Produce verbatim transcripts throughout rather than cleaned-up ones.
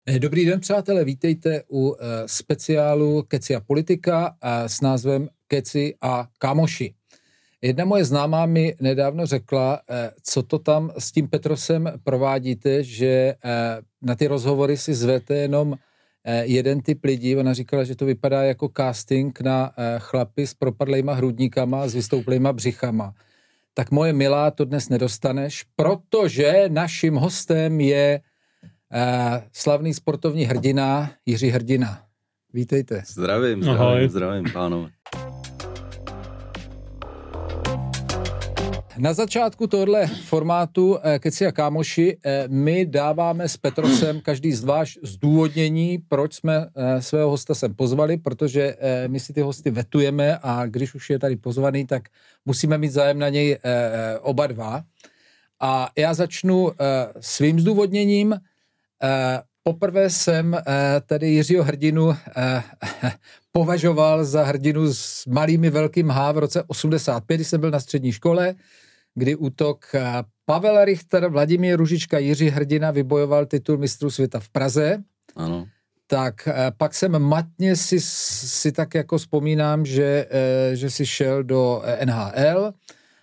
Dobrý den, přátelé, vítejte u uh, speciálu Keci a politika uh, s názvem Keci a kámoši. Jedna moje známá mi nedávno řekla, uh, co to tam s tím Petrosem provádíte, že uh, na ty rozhovory si zvete jenom uh, jeden typ lidí. Ona říkala, že to vypadá jako casting na uh, chlapy s propadlejma hrudníkama, s vystouplejma břichama. Tak moje milá, to dnes nedostaneš, protože naším hostem je Uh, slavný sportovní hrdina Jiří Hrdina. Vítejte. Zdravím, zdravím, Ahoj. zdravím, pánové. Na začátku tohle formátu Keci a kámoši my dáváme s Petrosem každý z vás zdůvodnění, proč jsme svého hosta sem pozvali, protože my si ty hosty vetujeme a když už je tady pozvaný, tak musíme mít zájem na něj oba dva. A já začnu svým zdůvodněním. Uh, poprvé jsem uh, tady Jiřího Hrdinu uh, považoval za hrdinu s malými velkým H v roce osmdesát pět, když jsem byl na střední škole, kdy útok uh, Pavel Richter, Vladimír Růžička, Jiří Hrdina vybojoval titul mistrů světa v Praze. Ano. Tak uh, pak jsem matně si, si tak jako vzpomínám, že, uh, že si šel do N H L,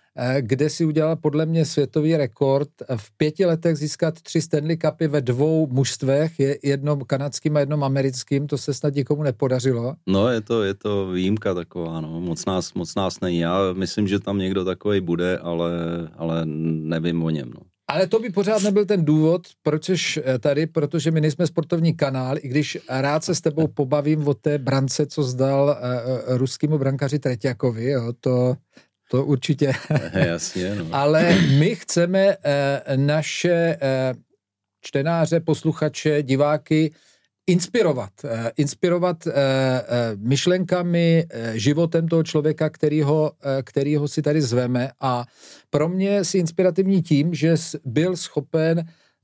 kde si udělal podle mě světový rekord v pěti letech získat tři Stanley Cupy ve dvou mužstvech, jednom kanadským a jednom americkým, to se snad nikomu nepodařilo. No je to, je to výjimka taková, no. moc, nás, moc nás není, já myslím, že tam někdo takovej bude, ale, ale nevím o něm. No. Ale to by pořád nebyl ten důvod, proč jsi tady, protože my nejsme sportovní kanál, i když rád se s tebou pobavím o té brance, co zdal uh, ruskému brankaři Treťakovi, jo, to... To určitě. Jasně, no. Ale my chceme eh, naše eh, čtenáře, posluchače, diváky inspirovat. Eh, inspirovat eh, eh, myšlenkami, eh, životem toho člověka, kterýho, eh, kterýho si tady zveme. A pro mě si inspirativní tím, že byl schopen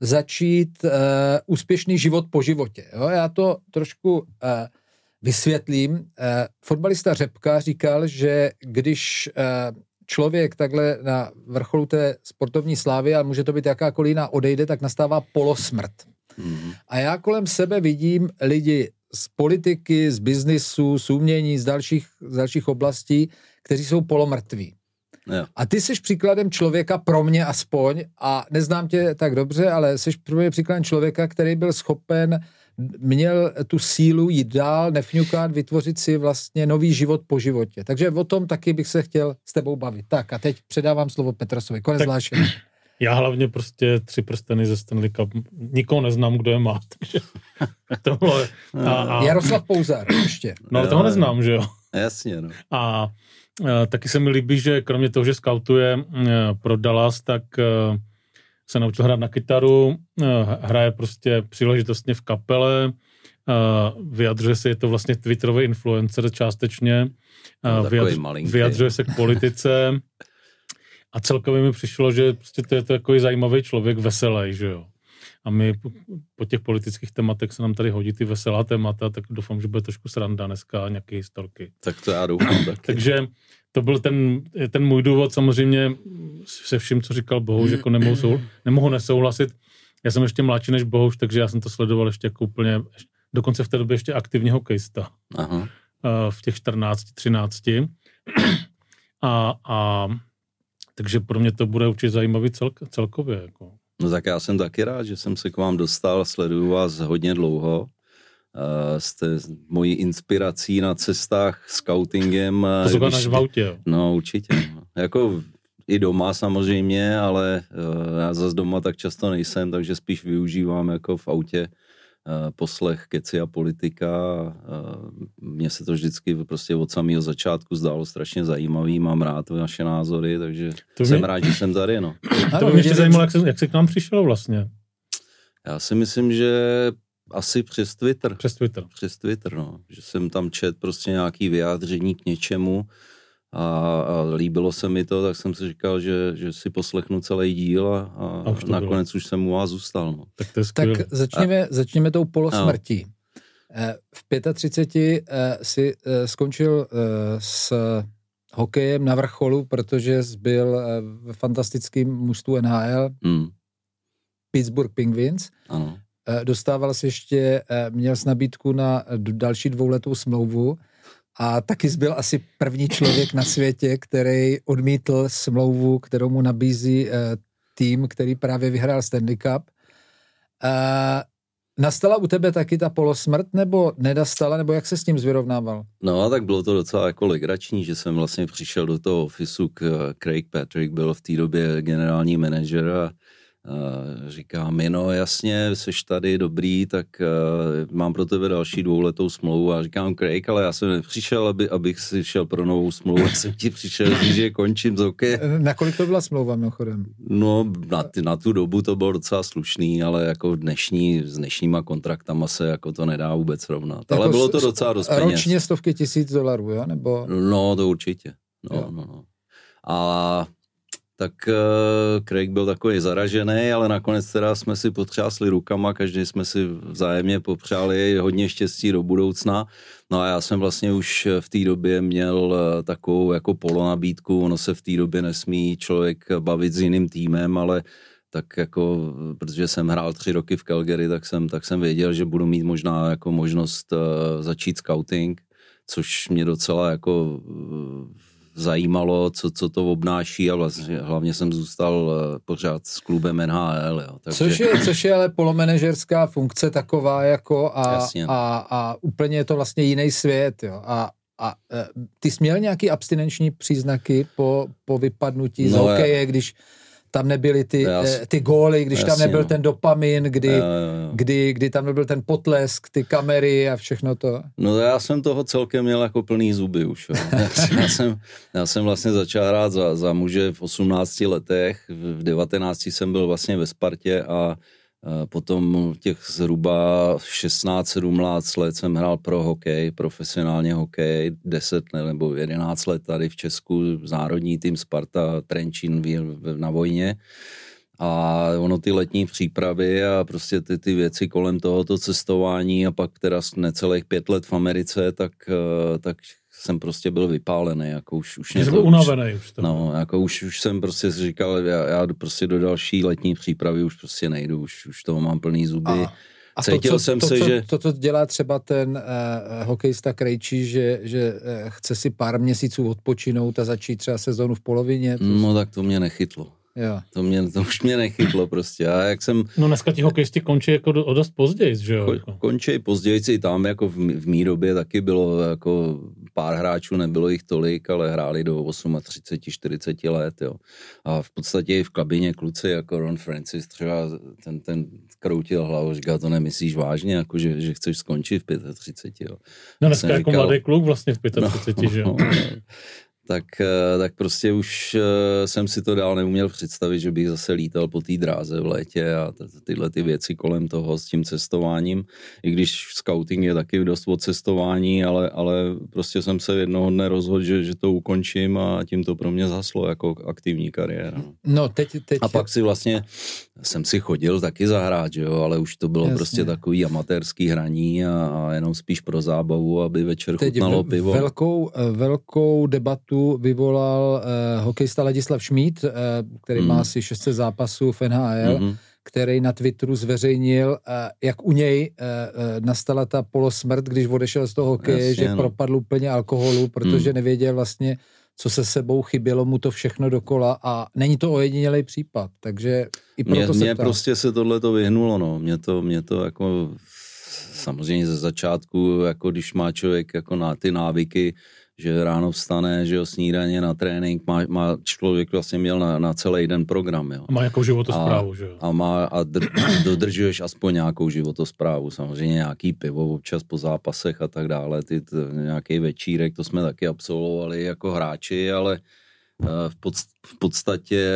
začít eh, úspěšný život po životě. Jo? Já to trošku... Eh, Vysvětlím. Fotbalista Řepka říkal, že když člověk takhle na vrcholu té sportovní slávy, a může to být jakákoliv jiná, odejde, tak nastává polosmrt. Mm. A já kolem sebe vidím lidi z politiky, z biznisu, z umění, z dalších, z dalších oblastí, kteří jsou polomrtví. Yeah. A ty jsi příkladem člověka, pro mě aspoň, a neznám tě tak dobře, ale jsi pro mě příkladem člověka, který byl schopen, měl tu sílu jít dál, nefňukat, vytvořit si vlastně nový život po životě. Takže o tom taky bych se chtěl s tebou bavit. Tak a teď předávám slovo Petrosovi. Konec hlášení. Já hlavně prostě tři prsteny ze Stanley Cup. Nikoho neznám, kdo je má. Takže tohle, a, a... Jaroslav Pouzar ještě. No ale toho neznám, že jo? Jasně, no. A, a taky se mi líbí, že kromě toho, že skautuje pro Dallas, tak se naučil hrát na kytaru, hraje prostě příležitostně v kapele, vyjadřuje se, je to vlastně twitterový influencer částečně, no, vyjadř, vyjadřuje se k politice a celkově mi přišlo, že prostě to je to takový zajímavý člověk, veselý, že jo. A my po těch politických tématech se nám tady hodí ty veselá témata, tak doufám, že bude trošku sranda dneska a nějaké historky. Tak to já doufám taky. Takže to byl ten, ten můj důvod, samozřejmě se vším, co říkal Bohuš, jako nemohu, sou, nemohu nesouhlasit. Já jsem ještě mladší než Bohuš, takže já jsem to sledoval ještě jako úplně, dokonce v té době ještě aktivní hokejista. Aha. V těch čtrnáct třináct. A, a takže pro mě to bude určitě zajímavý celk, celkově. Jako. No tak já jsem taky rád, že jsem se k vám dostal, sleduju vás hodně dlouho. Uh, jste mojí inspirací na cestách, scoutingem. Posloucháš v autě, jo? No určitě. No. Jako i doma samozřejmě, ale uh, já zase doma tak často nejsem, takže spíš využívám jako v autě uh, poslech Keci a politika. Uh, mně se to vždycky prostě od samého začátku zdálo strašně zajímavý, mám rád vaše názory, takže to jsem mě... rád, že jsem tady. No. To by mě ještě zajímalo, jak se, jak se k nám přišel vlastně. Já si myslím, že asi přes Twitter. Přes Twitter. Přes Twitter, no. Že jsem tam čet prostě nějaký vyjádření k něčemu a, a líbilo se mi to, tak jsem si říkal, že, že si poslechnu celý díl a, a, a už nakonec bylo. Už jsem u vás zůstal. No. Tak to je skvělé. Tak začněme, a... začněme tou polosmrtí. No. V třiceti pěti si skončil s hokejem na vrcholu, protože byl v fantastickém mužstvu N H L, hmm. Pittsburgh Penguins. Ano. dostával jsi ještě, měl jsi nabídku na další dvouletou smlouvu a taky jsi byl asi první člověk na světě, který odmítl smlouvu, kterou mu nabízí tým, který právě vyhrál Stanley Cup. Nastala u tebe taky ta polosmrt, nebo nedastala, nebo jak se s tím zvyrovnával? No, tak bylo to docela jako legrační, že jsem vlastně přišel do toho ofisu, Craig Patrick byl v té době generální manažer a Uh, říká mi, no jasně, seš tady dobrý, tak uh, mám pro tebe další dvouletou smlouvu a říkám, Craig, ale já jsem nepřišel, aby, abych si šel pro novou smlouvu, já jsem ti přišel, že končím z hokeje. Na kolik to byla smlouva mimochodem? No, na, ty, na tu dobu to bylo docela slušný, ale jako dnešní, s dnešníma kontraktama se jako to nedá vůbec srovnat. Jako ale bylo to docela dost peněz. Ročně stovky tisíc dolarů, jo? Nebo... No, to určitě. No, no, no. A tak uh, Craig byl takový zaražený, ale nakonec teda jsme si potřásli rukama, každý jsme si vzájemně popřáli hodně štěstí do budoucna. No a já jsem vlastně už v té době měl uh, takovou jako polonabídku, ono se v té době nesmí člověk bavit s jiným týmem, ale tak jako, protože jsem hrál tři roky v Calgary, tak jsem, tak jsem věděl, že budu mít možná jako možnost uh, začít scouting, což mě docela jako uh, zajímalo, co, co to obnáší a vlastně hlavně jsem zůstal pořád s klubem N H L. Jo. Takže... Což, je, což je ale polomenežerská funkce taková jako a, a, a úplně je to vlastně jiný svět. Jo. A, a ty jsi měl nějaký abstinenční příznaky po, po vypadnutí no, z hokeje, když tam nebyly ty, Jas, ty góly, když jasně, tam nebyl no. ten dopamin, kdy, jo, jo. Kdy, kdy tam nebyl ten potlesk, ty kamery a všechno to. No já jsem toho celkem měl jako plný zuby už. Jo. Já, jsem, já jsem vlastně začal hrát za, za muže v osmnácti letech, v devatenácti jsem byl vlastně ve Spartě a potom těch zhruba šestnáct sedmnáct let jsem hrál pro hokej, profesionálně hokej, deset nebo jedenáct let tady v Česku, národní tým Sparta, Trenčín na vojně. A ono ty letní přípravy a prostě ty, ty věci kolem tohoto cestování a pak teda necelých pět let v Americe, tak, tak jsem prostě byl vypálený, jako už, už mě to, unavený už to. No, jako už, už jsem prostě si říkal, já, já prostě do další letní přípravy už prostě nejdu, už, už toho mám plný zuby. A, a Cítil to, co, jsem to, se, co, že... to, co dělá třeba ten uh, hokejista Krejčí, že, že uh, chce si pár měsíců odpočinout a začít třeba sezónu v polovině. No tak to mě nechytlo. Jo. To, mě, to už mě nechytlo prostě. A jak jsem... No dneska ti hokejisti končí jako do, o dost později, že jo? Ko, končí později, i tam jako v, v mý době taky bylo jako pár hráčů, nebylo jich tolik, ale hráli do třicet osm čtyřicet let, jo. A v podstatě i v kabině kluci jako Ron Francis třeba ten, ten kroutil hlavu, říkal, to nemyslíš vážně, jako že, že chceš skončit v třicet pět, jo. No dneska jako říkal, mladý kluk vlastně v třicet pět, no, že jo? No, tak, tak prostě už jsem si to dál neuměl představit, že bych zase lítal po té dráze v létě a tyhle ty věci kolem toho s tím cestováním. I když scouting je taky dost o cestování, ale, ale prostě jsem se jednoho dne rozhodl, že, že to ukončím a tím to pro mě zaslo jako aktivní kariéra. No, teď, teď... A pak si vlastně jsem si chodil taky zahrát, že jo, ale už to bylo Jasně. prostě takový amatérský hraní a, a jenom spíš pro zábavu, aby večer teď chutnalo pivo. Velkou, velkou debatu vyvolal uh, hokejista Ladislav Šmíd, uh, který mm. má asi šest set zápasů v N H L, mm. který na Twitteru zveřejnil, uh, jak u něj uh, nastala ta polosmrt, když odešel z toho hokeje, Jasně, že no. propadl úplně alkoholu, protože mm. nevěděl vlastně, co se sebou chybělo mu to všechno dokola a není to ojedinělej případ, takže i proto mě, se Mně prostě se tohleto vyhnulo, no. Mě to, mě to jako samozřejmě ze začátku, jako když má člověk jako na ty návyky, že ráno vstane, že jo, snídaně na trénink, má, má člověk vlastně měl na, na celý den program, jo. A má nějakou životosprávu, že jo. A má, a dr, dodržuješ aspoň nějakou životosprávu, samozřejmě nějaký pivo občas po zápasech a tak dále, ty, t, nějaký večírek, to jsme taky absolvovali jako hráči, ale uh, v, pod, v podstatě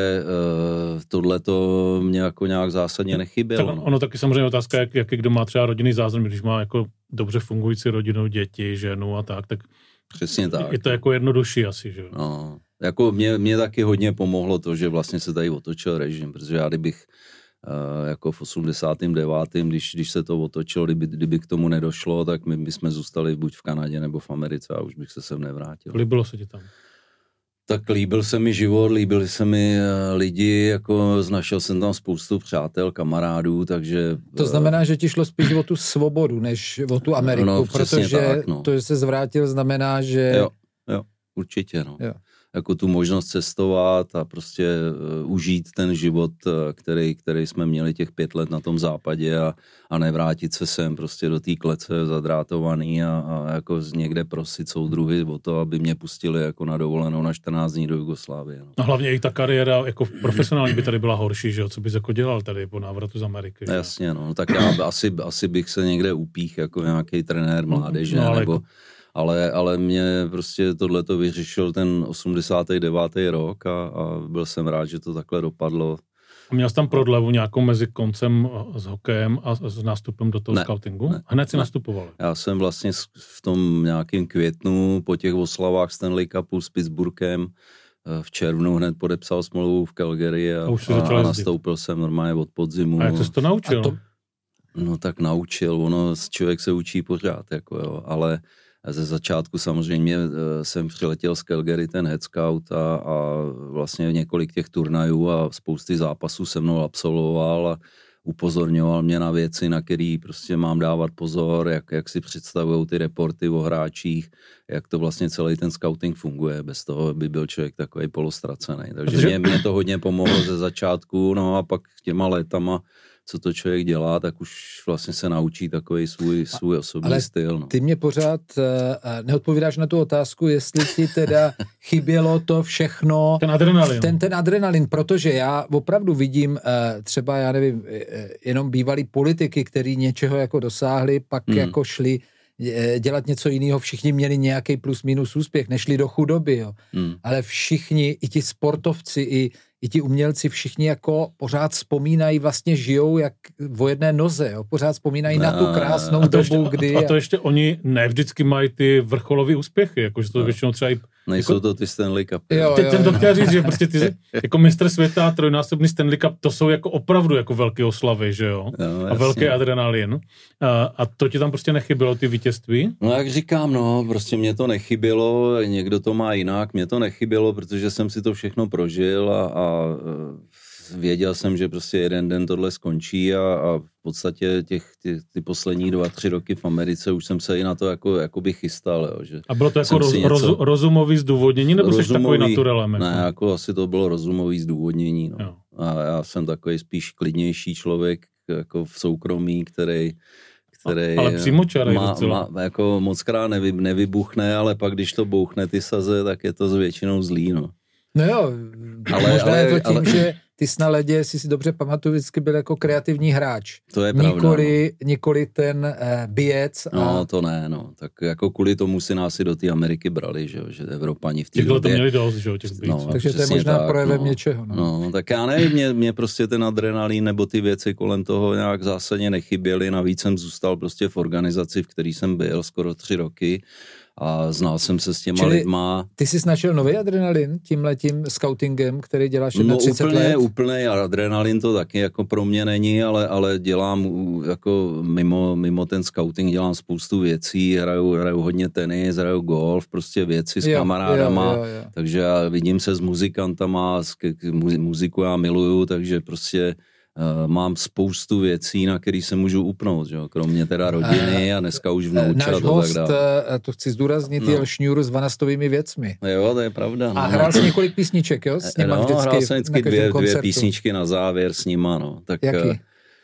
uh, tohleto mě jako nějak zásadně nechybělo. Tak ono taky samozřejmě otázka, jak, jaký kdo má třeba rodinný zázemí, když má jako dobře fungující rodinu, děti, ženu a tak, tak Přesně tak. Je to jako jednodušší asi, že jo? No, jako mě, mě taky hodně pomohlo to, že vlastně se tady otočil režim, protože já kdybych uh, jako v osmdesátém devátém Když, když se to otočilo, kdyby, kdyby k tomu nedošlo, tak my bychom zůstali buď v Kanadě nebo v Americe a už bych se sem nevrátil. Líbilo se ti tam? Tak líbil se mi život, líbili se mi lidi, jako našel jsem tam spoustu přátel, kamarádů, takže... To znamená, že ti šlo spíš o tu svobodu, než o tu Ameriku, no, protože tak, no. to, že se zvrátil, znamená, že... Jo, jo, určitě, no. Jo. Jako tu možnost cestovat a prostě uh, užít ten život, uh, který, který jsme měli těch pět let na tom západě a, a nevrátit se sem prostě do té klece zadrátovaný a, a jako z někde prosit soudruhy o to, aby mě pustili jako na dovolenou na čtrnáct dní do Jugoslávie. No. A hlavně i ta kariéra jako profesionální by tady byla horší, že jo? Co bys jako dělal tady po návratu z Ameriky? Že? Jasně, no, tak já asi, asi bych se někde upích jako nějaký trenér mládeže, no, ale nebo... Jako... Ale, ale mě prostě tohleto vyřešil ten osmdesátý devátý rok a, a byl jsem rád, že to takhle dopadlo. A měl jsi tam prodlevu nějakou mezi koncem s hokejem a s nástupem do toho ne, scoutingu? Ne, Hned si ne. nastupoval? Já jsem vlastně v tom nějakém květnu po těch oslavách Stanley Cupu s Pittsburghem v červnu hned podepsal smlouvu v Calgary a, a, a nastoupil jsem normálně od podzimu. A jak jsi to naučil? To... No tak naučil, ono, člověk se učí pořád, jako jo, ale ze začátku samozřejmě jsem přiletěl z Calgary ten head scout a, a vlastně několik těch turnajů a spousty zápasů se mnou absolvoval a upozorňoval mě na věci, na které prostě mám dávat pozor, jak, jak si představují ty reporty o hráčích, jak to vlastně celý ten scouting funguje, bez toho by byl člověk takový polostracený. Takže Protože... mě, mě to hodně pomohlo ze začátku, no a pak těma létama, co to člověk dělá, tak už vlastně se naučí takový svůj, svůj osobní Ale styl. No. Ty mě pořád uh, neodpovídáš na tu otázku, jestli ti teda chybělo to všechno. Ten adrenalin. Ten, ten adrenalin, protože já opravdu vidím uh, třeba, já nevím, uh, jenom bývalí politiky, který něčeho jako dosáhli, pak hmm. jako šli dělat něco jiného, všichni měli nějaký plus minus úspěch, nešli do chudoby, jo. Hmm. Ale všichni, i ti sportovci, i, i ti umělci, všichni jako pořád vzpomínají, vlastně žijou jak o jedné noze, jo. Pořád vzpomínají no. na tu krásnou dobu, ještě, kdy... A to ještě oni ne vždycky mají ty vrcholové úspěchy, jakože to no. většinou třeba i... Nejsou jako, to ty Stanley Cupy. Jo, jo, ten to chtěl říct, že prostě ty jako mistr světa, trojnásobný Stanley Cup, to jsou jako opravdu jako velké oslavy, že jo? No, a velký adrenalin. A, a to ti tam prostě nechybělo, ty vítězství? No jak říkám, no, prostě mě to nechybělo, někdo to má jinak, mě to nechybělo, protože jsem si to všechno prožil a, a věděl jsem, že prostě jeden den tohle skončí a, a v podstatě těch, ty, ty poslední dva, tři roky v Americe už jsem se i na to jako, jako by chystal. Jo, že a bylo to jako roz, něco... roz, rozumový zdůvodnění, nebo jsi takový naturelem? Jako? Ne, jako asi to bylo rozumový zdůvodnění. No. A já jsem takový spíš klidnější člověk jako v soukromí, který který ale přímočarej má, má, jako mockrát nevy, nevybuchne, ale pak když to bouchne ty saze, tak je to s většinou zlý, no. No jo, ale, možná ale, je to tím, ale, že ty jsi na ledě, jestli si dobře pamatuju, vždycky byl jako kreativní hráč. To je pravda. Nikoli, no. nikoli ten eh, bijec. A... No to ne, no. Tak jako kvůli tomu si nás i do té Ameriky brali, že, že Evropani v té době. to měli dost, že těch bijec. No, takže to je možná tak, projevem no, něčeho. No. no, tak já nevím, mě, mě prostě ten adrenalín nebo ty věci kolem toho nějak zásadně nechyběly. Navíc jsem zůstal prostě v organizaci, v který jsem byl skoro tři roky. A znal jsem se s těma Čili lidma. Ty jsi našel nový adrenalin tímhletím scoutingem, který děláš no, třicet úplně, let? Úplný adrenalin to taky jako pro mě není, ale, ale dělám jako mimo, mimo ten scouting dělám spoustu věcí, hraju, hraju hodně tenis, hraju golf, prostě věci s jo, kamarádama, jo, jo, jo. takže já vidím se s muzikantama, s, k, muziku já miluju, takže prostě Uh, mám spoustu věcí, na který se můžu upnout, že? Kromě teda rodiny a dneska už vnoučat. Náš host, tak to chci zdůraznit, no. jel šňůru s vanastovými věcmi. Jo, to je pravda. No. A hrál jsi několik písniček, jo? S nima no, vždycky, hrál jsem vždycky dvě, dvě písničky na závěr s nima, no. Tak, jaký? Uh,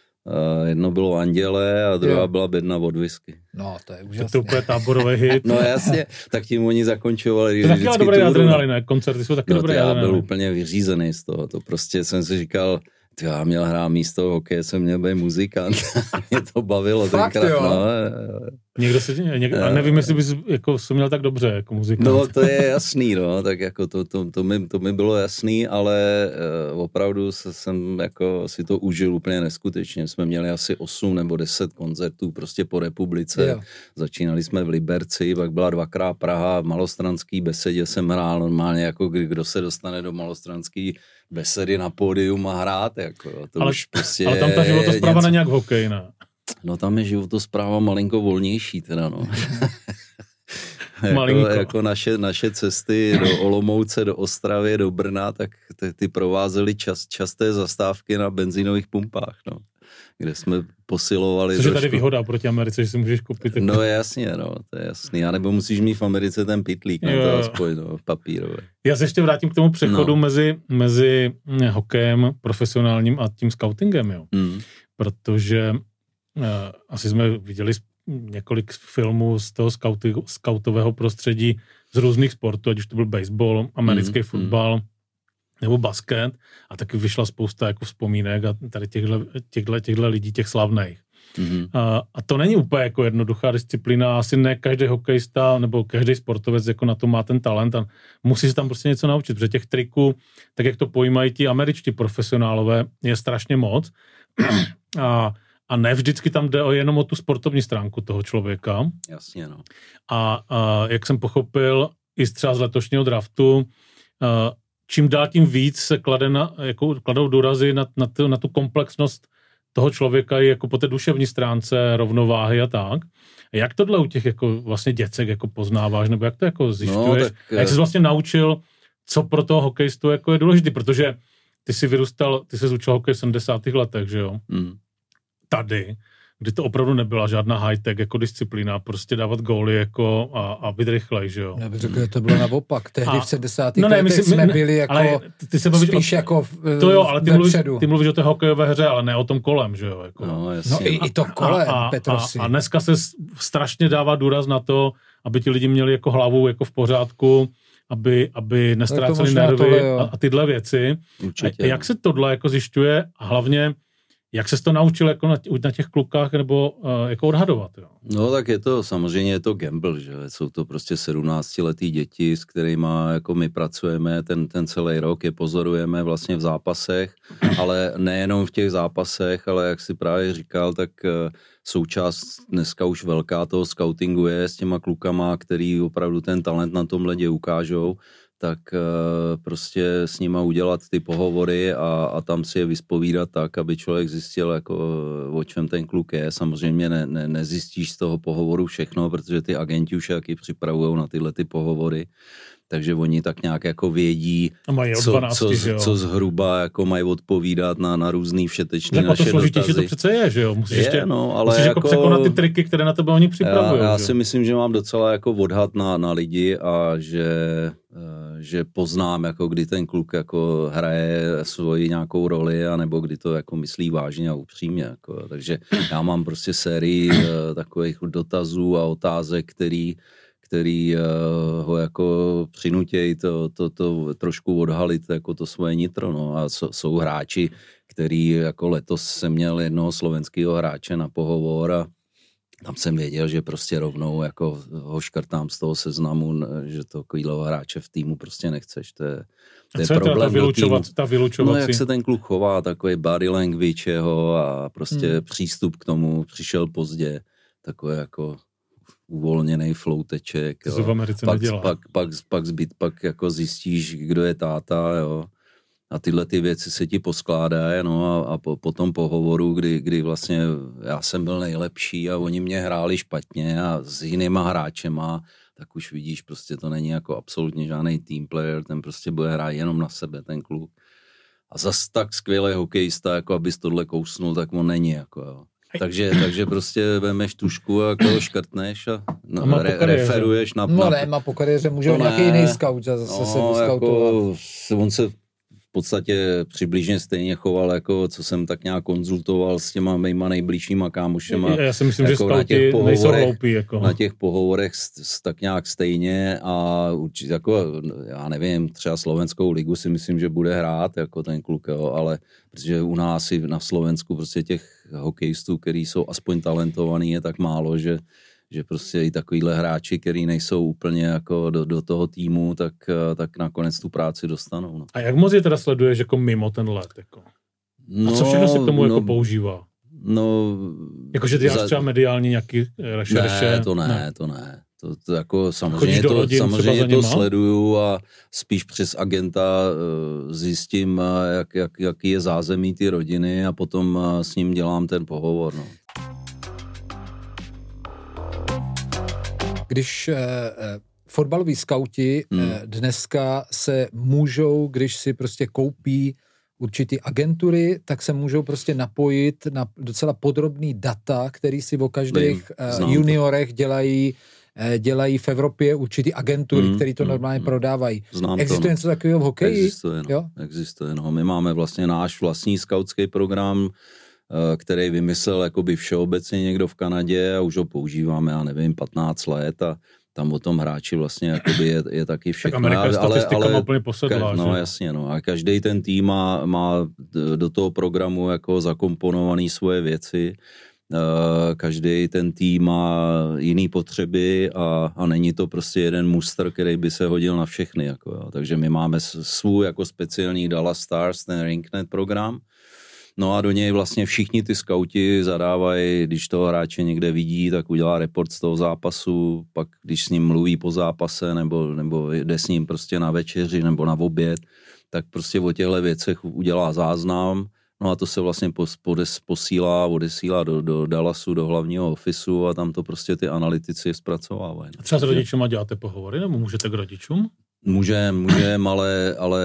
jedno bylo Anděle a druhá jo. byla Bedna od whisky. No, to je úžasné. To je úplně táborový hit. No jasně, tak tím oni zakončovali. To taky dobrý adrenalin, koncerty jsou taky no, dobrý adrenalin. Já byl úplně vyřízený z toho, to prostě jsem si říkal, já měl hrát místo hokeje, jsem měl být muzikant. Mě to bavilo fakt, tenkrát. Jo. No, někdo se někdo, a nevím, jestli bys jako, jsem měl tak dobře jako muzikant. No to je jasný, no, tak jako to, to, to, mi, to mi bylo jasný, ale uh, opravdu se, jsem jako si to užil úplně neskutečně. Jsme měli asi osm nebo deset koncertů prostě po republice. Jo. Začínali jsme v Liberci, pak byla dvakrát Praha, v Malostranský besedě jsem hrál normálně, jako kdo se dostane do Malostranský besedy na pódium a hrát, jako jo, to ale, už prostě ale tam ta životospráva není jak hokej, ne? No tam je životospráva malinko volnější teda, no. jako, jako naše, naše cesty do Olomouce, do Ostravy, do Brna, tak ty, ty provázely čas, časté zastávky na benzínových pumpách, no. Kde jsme posilovali. Což je tady výhoda proti Americe, že si můžeš koupit. Tak... No jasně, no, to je jasný. A nebo musíš mít v Americe ten pitlík, no, to aspoň, no, papírové. Já se ještě vrátím k tomu přechodu no. mezi, mezi hokejem profesionálním a tím scoutingem, jo. Mm. Protože uh, asi jsme viděli několik filmů z toho scouty, scoutového prostředí z různých sportů, ať už to byl baseball, americký mm. fotbal, nebo basket, a taky vyšla spousta jako vzpomínek a tady těchto, těchto, těchto lidí, těch slavných. Mm-hmm. A, a to není úplně jako jednoduchá disciplína, asi ne každý hokejista nebo každý sportovec jako na to má ten talent a musí se tam prostě něco naučit, protože těch triků, tak jak to pojímají ti američtí profesionálové, je strašně moc a, a ne vždycky tam jde o, jenom o tu sportovní stránku toho člověka. Jasně, no. A, a jak jsem pochopil, i třeba z letošního draftu, a, čím dál tím víc se klade na, jako, kladou důrazy na, na, tu, na tu komplexnost toho člověka i jako po té duševní stránce, rovnováhy a tak. A jak tohle u těch jako vlastně děcek jako poznáváš, nebo jak to jako zjišťuješ? No, tak, a jak jsi vlastně naučil, co pro toho hokejistu jako je důležité, protože ty jsi vyrůstal, ty jsi učil hokej v sedmdesátých letech, že jo? Mm. Tady, kdy to opravdu nebyla žádná high-tech jako disciplína, prostě dávat góly jako a, a být rychlej, že jo. Já bych řekl, že to bylo naopak. Tehdy a, v sedmdesátých no ne, letech myslím, jsme byli jako ale ty se spíš o, jako v, to jo, ale ty mluvíš, ty mluvíš o té hokejové hře, ale ne o tom kolem, že jo. Jako. No, no i, i to kolem, a, Petrosi. A, a dneska se strašně dává důraz na to, aby ti lidi měli jako hlavu jako v pořádku, aby, aby nestráceli nervy tohle, a, a tyhle věci. Určitě. A jak se tohle jako zjišťuje a hlavně jak ses to naučil jako na, na těch klukách nebo uh, jako odhadovat? Jo? No tak je to, samozřejmě je to gamble, že jsou to prostě sedmnáctiletý děti, s kterými jako my pracujeme ten, ten celý rok, je pozorujeme vlastně v zápasech, ale nejenom v těch zápasech, ale jak si právě říkal, tak uh, součást dneska už velká toho scoutingu je s těma klukama, který opravdu ten talent na tom ledě ukážou, tak prostě s nima udělat ty pohovory a, a tam si je vyspovídat tak, aby člověk zjistil, jako, o čem ten kluk je. Samozřejmě ne, ne, nezjistíš z toho pohovoru všechno, protože ty agenti už taky připravují na tyhle ty pohovory, takže oni tak nějak jako vědí, co, dvanácti, co, co zhruba jako mají odpovídat na, na různý všetečný naše dotazy. Tak to složitější to přece je, že jo? Musíš, je, ještě, no, ale musíš jako, jako překonat ty triky, které na tebe oni připravují. Já, já si myslím, že mám docela jako odhad na, na lidi a že, že poznám, jako kdy ten kluk jako hraje svoji nějakou roli, anebo kdy to jako myslí vážně a upřímně. Jako. Takže já mám prostě sérii takových dotazů a otázek, který který uh, ho jako přinutějí to, to, to trošku odhalit jako to svoje nitro, no. A so, jsou hráči, který jako letos jsem měl jednoho slovenského hráče na pohovor a tam jsem věděl, že prostě rovnou jako ho škrtám z toho seznamu, že to takovýhle hráče v týmu prostě nechceš, to je, to je problém do týmu. Ta vylučovací? No jak se ten kluk chová, takový body language jeho a prostě hmm. přístup k tomu, přišel pozdě, takové jako uvolněnej flouteček, to se v Americe pak, nedělá. Pak, pak, pak, zbyt, pak jako zjistíš, kdo je táta, jo. A tyhle ty věci se ti poskládají, no a, a po, po tom pohovoru, kdy, kdy vlastně já jsem byl nejlepší a oni mě hráli špatně a s jinýma hráčema, tak už vidíš, prostě to není jako absolutně žádný team player, ten prostě bude hrát jenom na sebe, ten kluk. A zas tak skvělý hokejista, jako abys tohle kousnul, tak on není, jako jo. Takže, takže prostě vemeš tušku a jako škrtneš a, no, a re, referuješ na... No ne, má po kariéře, může nějaký jiný scout zase no, se vyskautovat. Jako, on se v podstatě přibližně stejně choval, jako co jsem tak nějak konzultoval s těma mýma nejbližšíma kámošema. Já si myslím, jako že skauti nejsou hloupí. Jako. Na těch pohovorech s, s, tak nějak stejně a určitě, jako, já nevím, třeba slovenskou ligu si myslím, že bude hrát jako ten kluk, jo, ale protože u nás i na Slovensku prostě těch hokejistů, který jsou aspoň talentovaný, je tak málo, že že prostě i takovýhle hráči, který nejsou úplně jako do, do toho týmu, tak, tak nakonec tu práci dostanou. No. A jak moc je teda sleduješ jako mimo ten let? Jako? No, a co všechno se k tomu no, jako používá? No, Jakože ty děláš třeba mediální nějaký rešerše? Ne, to ne, ne. to ne. To, to jako samozřejmě to, rodin, samozřejmě to sleduju a spíš přes agenta zjistím, jak, jak, jaký je zázemí ty rodiny a potom s ním dělám ten pohovor. No. když eh, fotbaloví skauti hmm. eh, dneska se můžou, když si prostě koupí určitý agentury, tak se můžou prostě napojit na docela podrobný data, který si o každých uh, juniorech dělají, uh, dělají v Evropě určitý agentury, mm, které to normálně mm, programají. Existuje to, no. něco takového v hokeji? Existuje, no. Jo? Existuje, no. My máme vlastně náš vlastní skautský program, uh, který vymyslel jakoby všeobecně někdo v Kanadě a už ho používáme, já nevím, patnáct let a tam o tom hráči vlastně jakoby je, je taky všechno. Tak Amerika statistika má úplně posedlá. No že? Jasně, no. A každý ten tým má, má do toho programu jako zakomponovaný svoje věci. Každý ten tým má jiný potřeby a, a není to prostě jeden muster, který by se hodil na všechny. Jako, jo. Takže my máme svůj jako speciální Dallas Stars, ten RinkNet program. No a do něj vlastně všichni ty skauti zadávají, když toho hráče někde vidí, tak udělá report z toho zápasu, pak když s ním mluví po zápase, nebo, nebo jde s ním prostě na večeři nebo na oběd, tak prostě o těchto věcech udělá záznam, no a to se vlastně pos, podes, posílá, odesílá do, do Dallasu, do hlavního ofisu a tam to prostě ty analytici zpracovávají. A třeba s rodičůma děláte pohovory, nebo můžete k rodičům? Můžeme, můžeme, ale, ale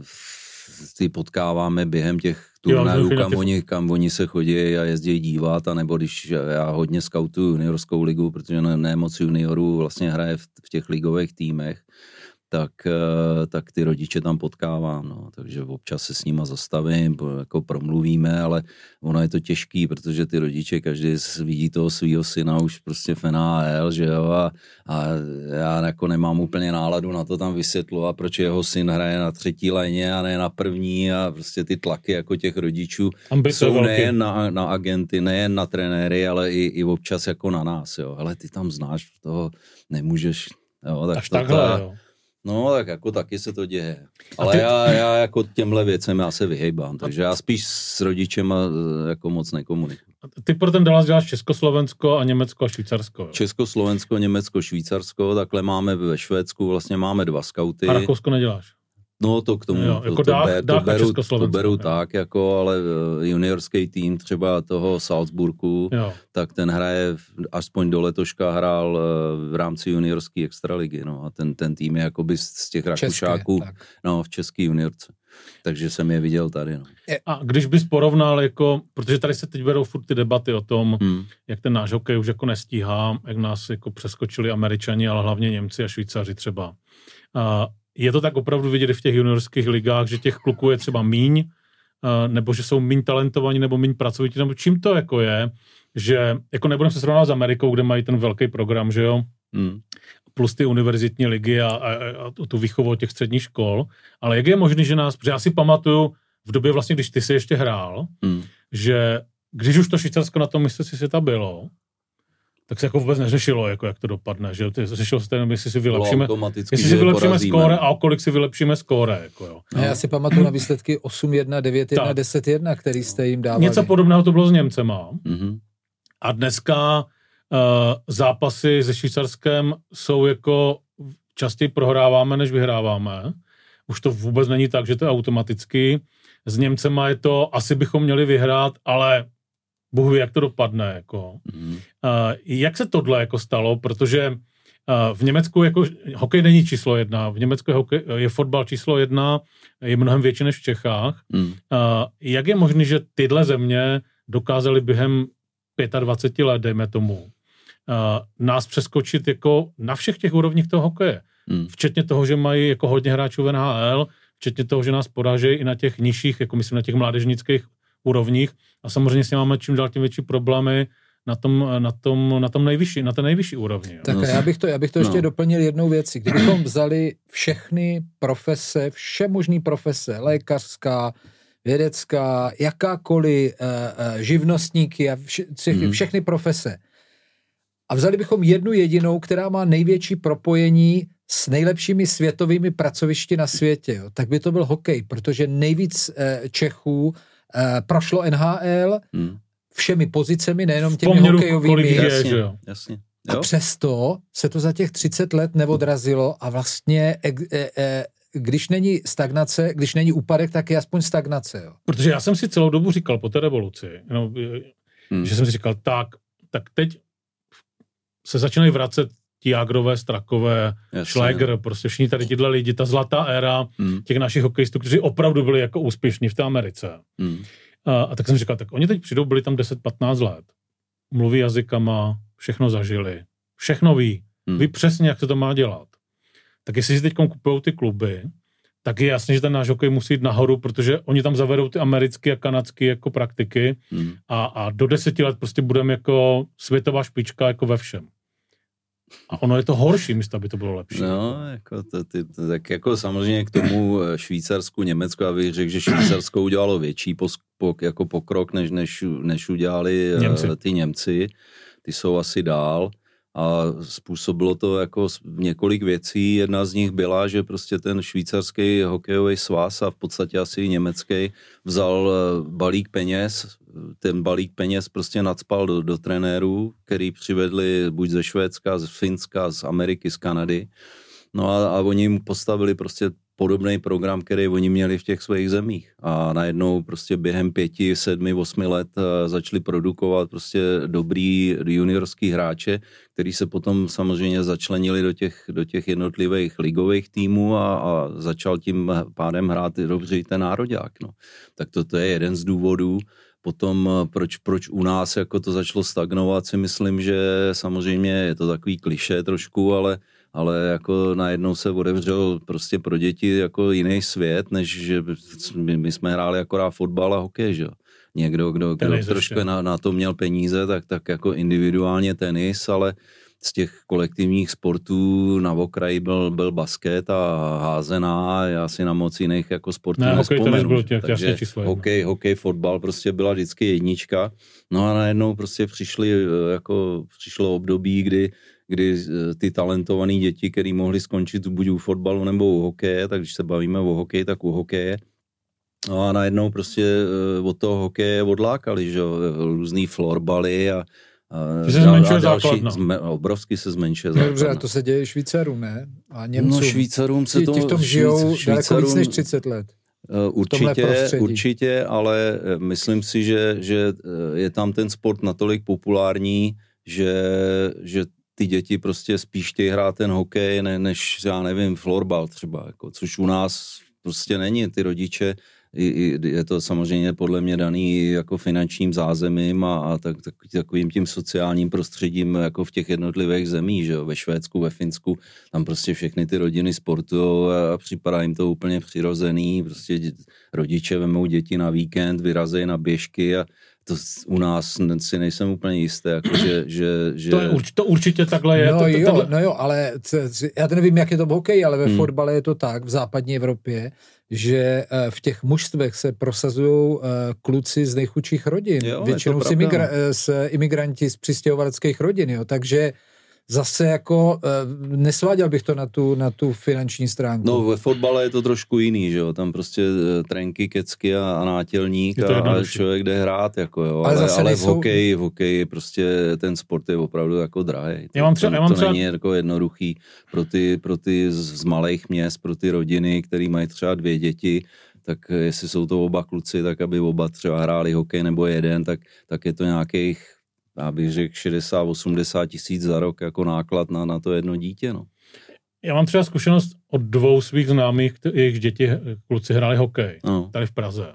ty potkáváme během těch turnajů, kam oni, kam oni se chodí a jezdí dívat, a nebo když já hodně skautuju juniorskou ligu, protože ne, ne moc juniorů vlastně hraje v, v těch ligových týmech, tak, tak ty rodiče tam potkávám, no. Takže občas se s nima zastavím, jako promluvíme, ale ono je to těžký, protože ty rodiče, každý vidí toho svýho syna už prostě v N H L, že jo, a, a já jako nemám úplně náladu na to tam vysvětlovat, proč jeho syn hraje na třetí léně a ne na první, a prostě ty tlaky jako těch rodičů Ambice jsou velký. Nejen na, na agenty, nejen na trenéry, ale i, i občas jako na nás, jo. Hele, ty tam znáš toho, nemůžeš, jo, tak až to takhle, ta, jo. No, tak jako taky se to děje. Ale ty... já, já jako těmhle věcem já se vyhejbám, takže já spíš s rodičema jako moc nekomunikuji. Ty pro ten Dallas děláš Československo a Německo a Švýcarsko, jo? Československo, Německo, Švýcarsko, takhle máme ve Švédsku, vlastně máme dva skauty. A Rakousko neděláš? No to k tomu, jo, jako to, dách, to, dách to, beru, to beru jo. tak, jako, ale juniorský tým třeba toho Salzburgu, jo. tak ten hraje, aspoň do letoška hrál v rámci juniorské extraligy, no, a ten, ten tým je jakoby z těch Rakušáků, no, v české juniorce. Takže jsem je viděl tady, no. A když bys porovnal, jako, protože tady se teď berou furt ty debaty o tom, hmm. jak ten náš hokej už jako nestíhá, jak nás jako přeskočili Američani, ale hlavně Němci a Švýcaři třeba. A je to tak opravdu vidět v těch juniorských ligách, že těch kluků je třeba míň, nebo že jsou míň talentovaní, nebo míň pracovití, nebo čím to jako je, že jako nebudeme se srovnávat s Amerikou, kde mají ten velký program, že jo, hmm. plus ty univerzitní ligy a, a, a tu výchovu těch středních škol, ale jak je možné, že nás, protože já si pamatuju v době vlastně, když ty jsi ještě hrál, hmm. že když už to Švýcarsko na tom mistrovství světa bylo, tak se jako vůbec neřešilo, jako jak to dopadne, že řešilo se ten, jestli si vylepšíme, jestli si vylepšíme skóre a o kolik si vylepšíme skóre, jako jo. No. Já si pamatuju na výsledky osm jedna, devět jedna, deset jedna, který jste jim dávali. Něco podobného to bylo s Němcema. Mm-hmm. A dneska uh, zápasy se Švýcarskem jsou jako častěji prohráváme, než vyhráváme. Už to vůbec není tak, že to je automaticky. S Němcema je to, asi bychom měli vyhrát, ale Bůh ví, jak to dopadne. Jako. Mm. Uh, jak se tohle jako stalo? Protože uh, v Německu jako, hokej není číslo jedna. V Německu je, hokej, je fotbal číslo jedna, je mnohem větší než v Čechách. Mm. Uh, jak je možné, že tyhle země dokázaly během dvacet pět let, dejme tomu, uh, nás přeskočit jako na všech těch úrovních toho hokeje? Mm. Včetně toho, že mají jako hodně hráčů v N H L, včetně toho, že nás porážejí i na těch nižších, jako myslím na těch mládežnických úrovních, a samozřejmě si máme čím dál tím větší problémy na tom, na tom, na tom nejvyšší, na té nejvyšší úrovni. Jo. Tak a já bych to, já bych to ještě no. doplnil jednou věcí. Kdybychom vzali všechny profese, vše možný profese, lékařská, vědecká, jakákoliv uh, uh, živnostníky a vše, všechny, mm. všechny profese, a vzali bychom jednu jedinou, která má největší propojení s nejlepšími světovými pracovišti na světě, jo, tak by to byl hokej, protože nejvíc uh, Čechů Uh, prošlo N H L hmm. všemi pozicemi, nejenom těmi Poměru, hokejovými. Jasně, jo. jasně. Jo. A přesto se to za těch třicet let neodrazilo a vlastně e, e, e, když není stagnace, když není úpadek, tak je aspoň stagnace. Jo. Protože já jsem si celou dobu říkal po té revoluci, no, hmm. že jsem si říkal, tak, tak teď se začínají vracet ti Jágrové, Strakové, Schläger, prostě všichni tady tyhle lidi, ta zlatá éra hmm. těch našich hokejistů, kteří opravdu byli jako úspěšní v té Americe. Hmm. A, a tak jsem říkal, tak oni teď přijdou, byli tam deset patnáct let, mluví jazykama, všechno zažili, všechno ví, hmm. ví přesně, jak se to má dělat. Tak jestli si teď kupujou ty kluby, tak je jasně, že ten náš hokej musí jít nahoru, protože oni tam zavedou ty americké a kanadské jako praktiky hmm. a, a do deseti let prostě budeme jako světová špička jako ve všem. A ono je to horší, místo, aby to bylo lepší. No, jako to, ty, to, tak jako samozřejmě k tomu Švýcarsku, Německu, já bych řekl, že Švýcarsko udělalo větší pos, po, jako pokrok, než, než, než udělali Němci. ty Němci. Ty jsou asi dál. A způsobilo to jako několik věcí. Jedna z nich byla, že prostě ten švýcarský hokejový svaz a v podstatě asi i německý vzal balík peněz. Ten balík peněz prostě nacpal do, do trenérů, který přivedli buď ze Švédska, z Finska, z Ameriky, z Kanady. No a, a oni jim postavili prostě podobný program, který oni měli v těch svých zemích. A najednou prostě během pěti, sedmi, osmi let začali produkovat prostě dobrý juniorský hráče, který se potom samozřejmě začlenili do těch, do těch jednotlivých ligových týmů a, a začal tím pádem hrát dobře i ten nároďák. No. Tak to, to je jeden z důvodů. Potom, proč, proč u nás jako to začalo stagnovat, si myslím, že samozřejmě je to takový klišé trošku, ale ale jako najednou se otevřel prostě pro děti jako jiný svět, než že my, my jsme hráli akorát fotbal a hokej, že jo. Někdo, kdo, kdo trošku na, na to měl peníze, tak, tak jako individuálně tenis, ale z těch kolektivních sportů na okraji byl, byl basket a házená, já si na moc jiných jako sportů ne, nespomenu. Hokej těch, takže hokej, hokej, fotbal prostě byla vždycky jednička. No a najednou prostě přišli, jako přišlo období, kdy kdy ty talentované děti, které mohly skončit buď u fotbalu nebo u hokeje, tak když se bavíme o hokeji, tak u hokeje. No a najednou prostě od toho hokeje odlákali, že jo, různý florbaly a, a, se zmenšuje základna. Zme, obrovsky se zmenšuje základna. Dobře, a to se děje Švýcarům, ne? A Němcům. No Švýcarům se to... Ti v tom žijou daleko víc než třicet let. Určitě, určitě, ale myslím si, že, že je tam ten sport natolik populární, že, že ty děti prostě spíš chtějí hrát ten hokej, ne, než, já nevím, florbal třeba, jako, což u nás prostě není. Ty rodiče, je to samozřejmě podle mě daný jako finančním zázemím a, a tak, tak, takovým tím sociálním prostředím jako v těch jednotlivých zemích, že jo, ve Švédsku, ve Finsku, tam prostě všechny ty rodiny sportujou a připadá jim to úplně přirozený, prostě dě, rodiče vemou děti na víkend, vyrazejí na běžky a to u nás si nejsem úplně jistý, jako že, že, že... To, je, to určitě takhle je. No, to, to, jo, takhle... no jo, ale já to nevím, jak je to v hokeji, ale ve hmm. fotbale je to tak, v západní Evropě, že v těch mužstvech se prosazují kluci z nejchudších rodin. Jo, většinou z, imigra- z imigranti z přistěhovaleckých rodin, jo, takže zase jako nesváděl bych to na tu, na tu finanční stránku. No ve fotbale je to trošku jiný, že jo, tam prostě trenky, kecky a, a nátělník a, a člověk jde hrát, jako jo, ale, ale, ale nejsou... v hokeji, v hokeji prostě ten sport je opravdu jako drahý. Já mám třeba, to, já mám to třeba... není jako jednoduchý pro ty, pro ty z, z malých měst, pro ty rodiny, který mají třeba dvě děti, tak jestli jsou to oba kluci, tak aby oba třeba hráli hokej nebo jeden, tak, tak je to nějakých, já bych řekl, šedesát osmdesát tisíc za rok jako náklad na, na to jedno dítě, no. Já mám třeba zkušenost od dvou svých známých, jejich děti, kluci hráli hokej, no. Tady v Praze.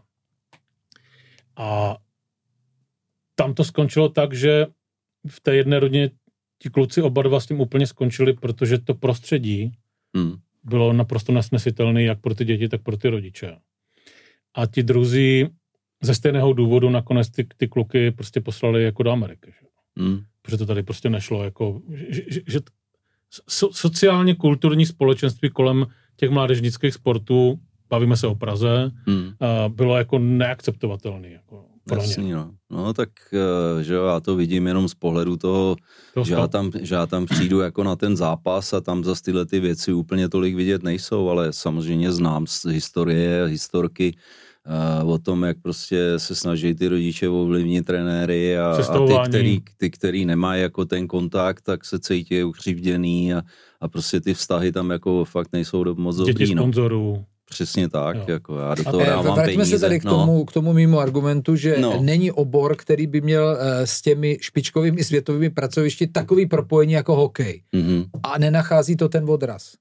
A tam to skončilo tak, že v té jedné rodině ti kluci oba dva s tím úplně skončili, protože to prostředí hmm. bylo naprosto nesnesitelné jak pro ty děti, tak pro ty rodiče. A ti druzí ze stejného důvodu nakonec ty, ty kluky prostě poslali jako do Ameriky. Že? Hmm. Protože to tady prostě nešlo. Jako, že, že, že so, sociálně kulturní společenství kolem těch mládežnických sportů, bavíme se o Praze, hmm. bylo jako neakceptovatelné. Jako Jasný, no. No tak, že jo, já to vidím jenom z pohledu toho, to že, já tam, že já tam přijdu jako na ten zápas a tam zase tyhle ty věci úplně tolik vidět nejsou, ale samozřejmě znám z historie, historky, Uh, o tom, jak prostě se snaží ty rodiče ovlivnit trenéry a, a ty, který, ty, který nemají jako ten kontakt, tak se cítí ukřivděný a, a prostě ty vztahy tam jako fakt nejsou moc dobrý. Děti sponzorů. přesně tak, Jo. jako já do A toho dávám vraťme peníze. se tady k tomu, no. k tomu mýmu argumentu, že No. není obor, který by měl uh, s těmi špičkovými světovými pracovišti takový propojení jako hokej. Mm-hmm. A nenachází to ten odraz.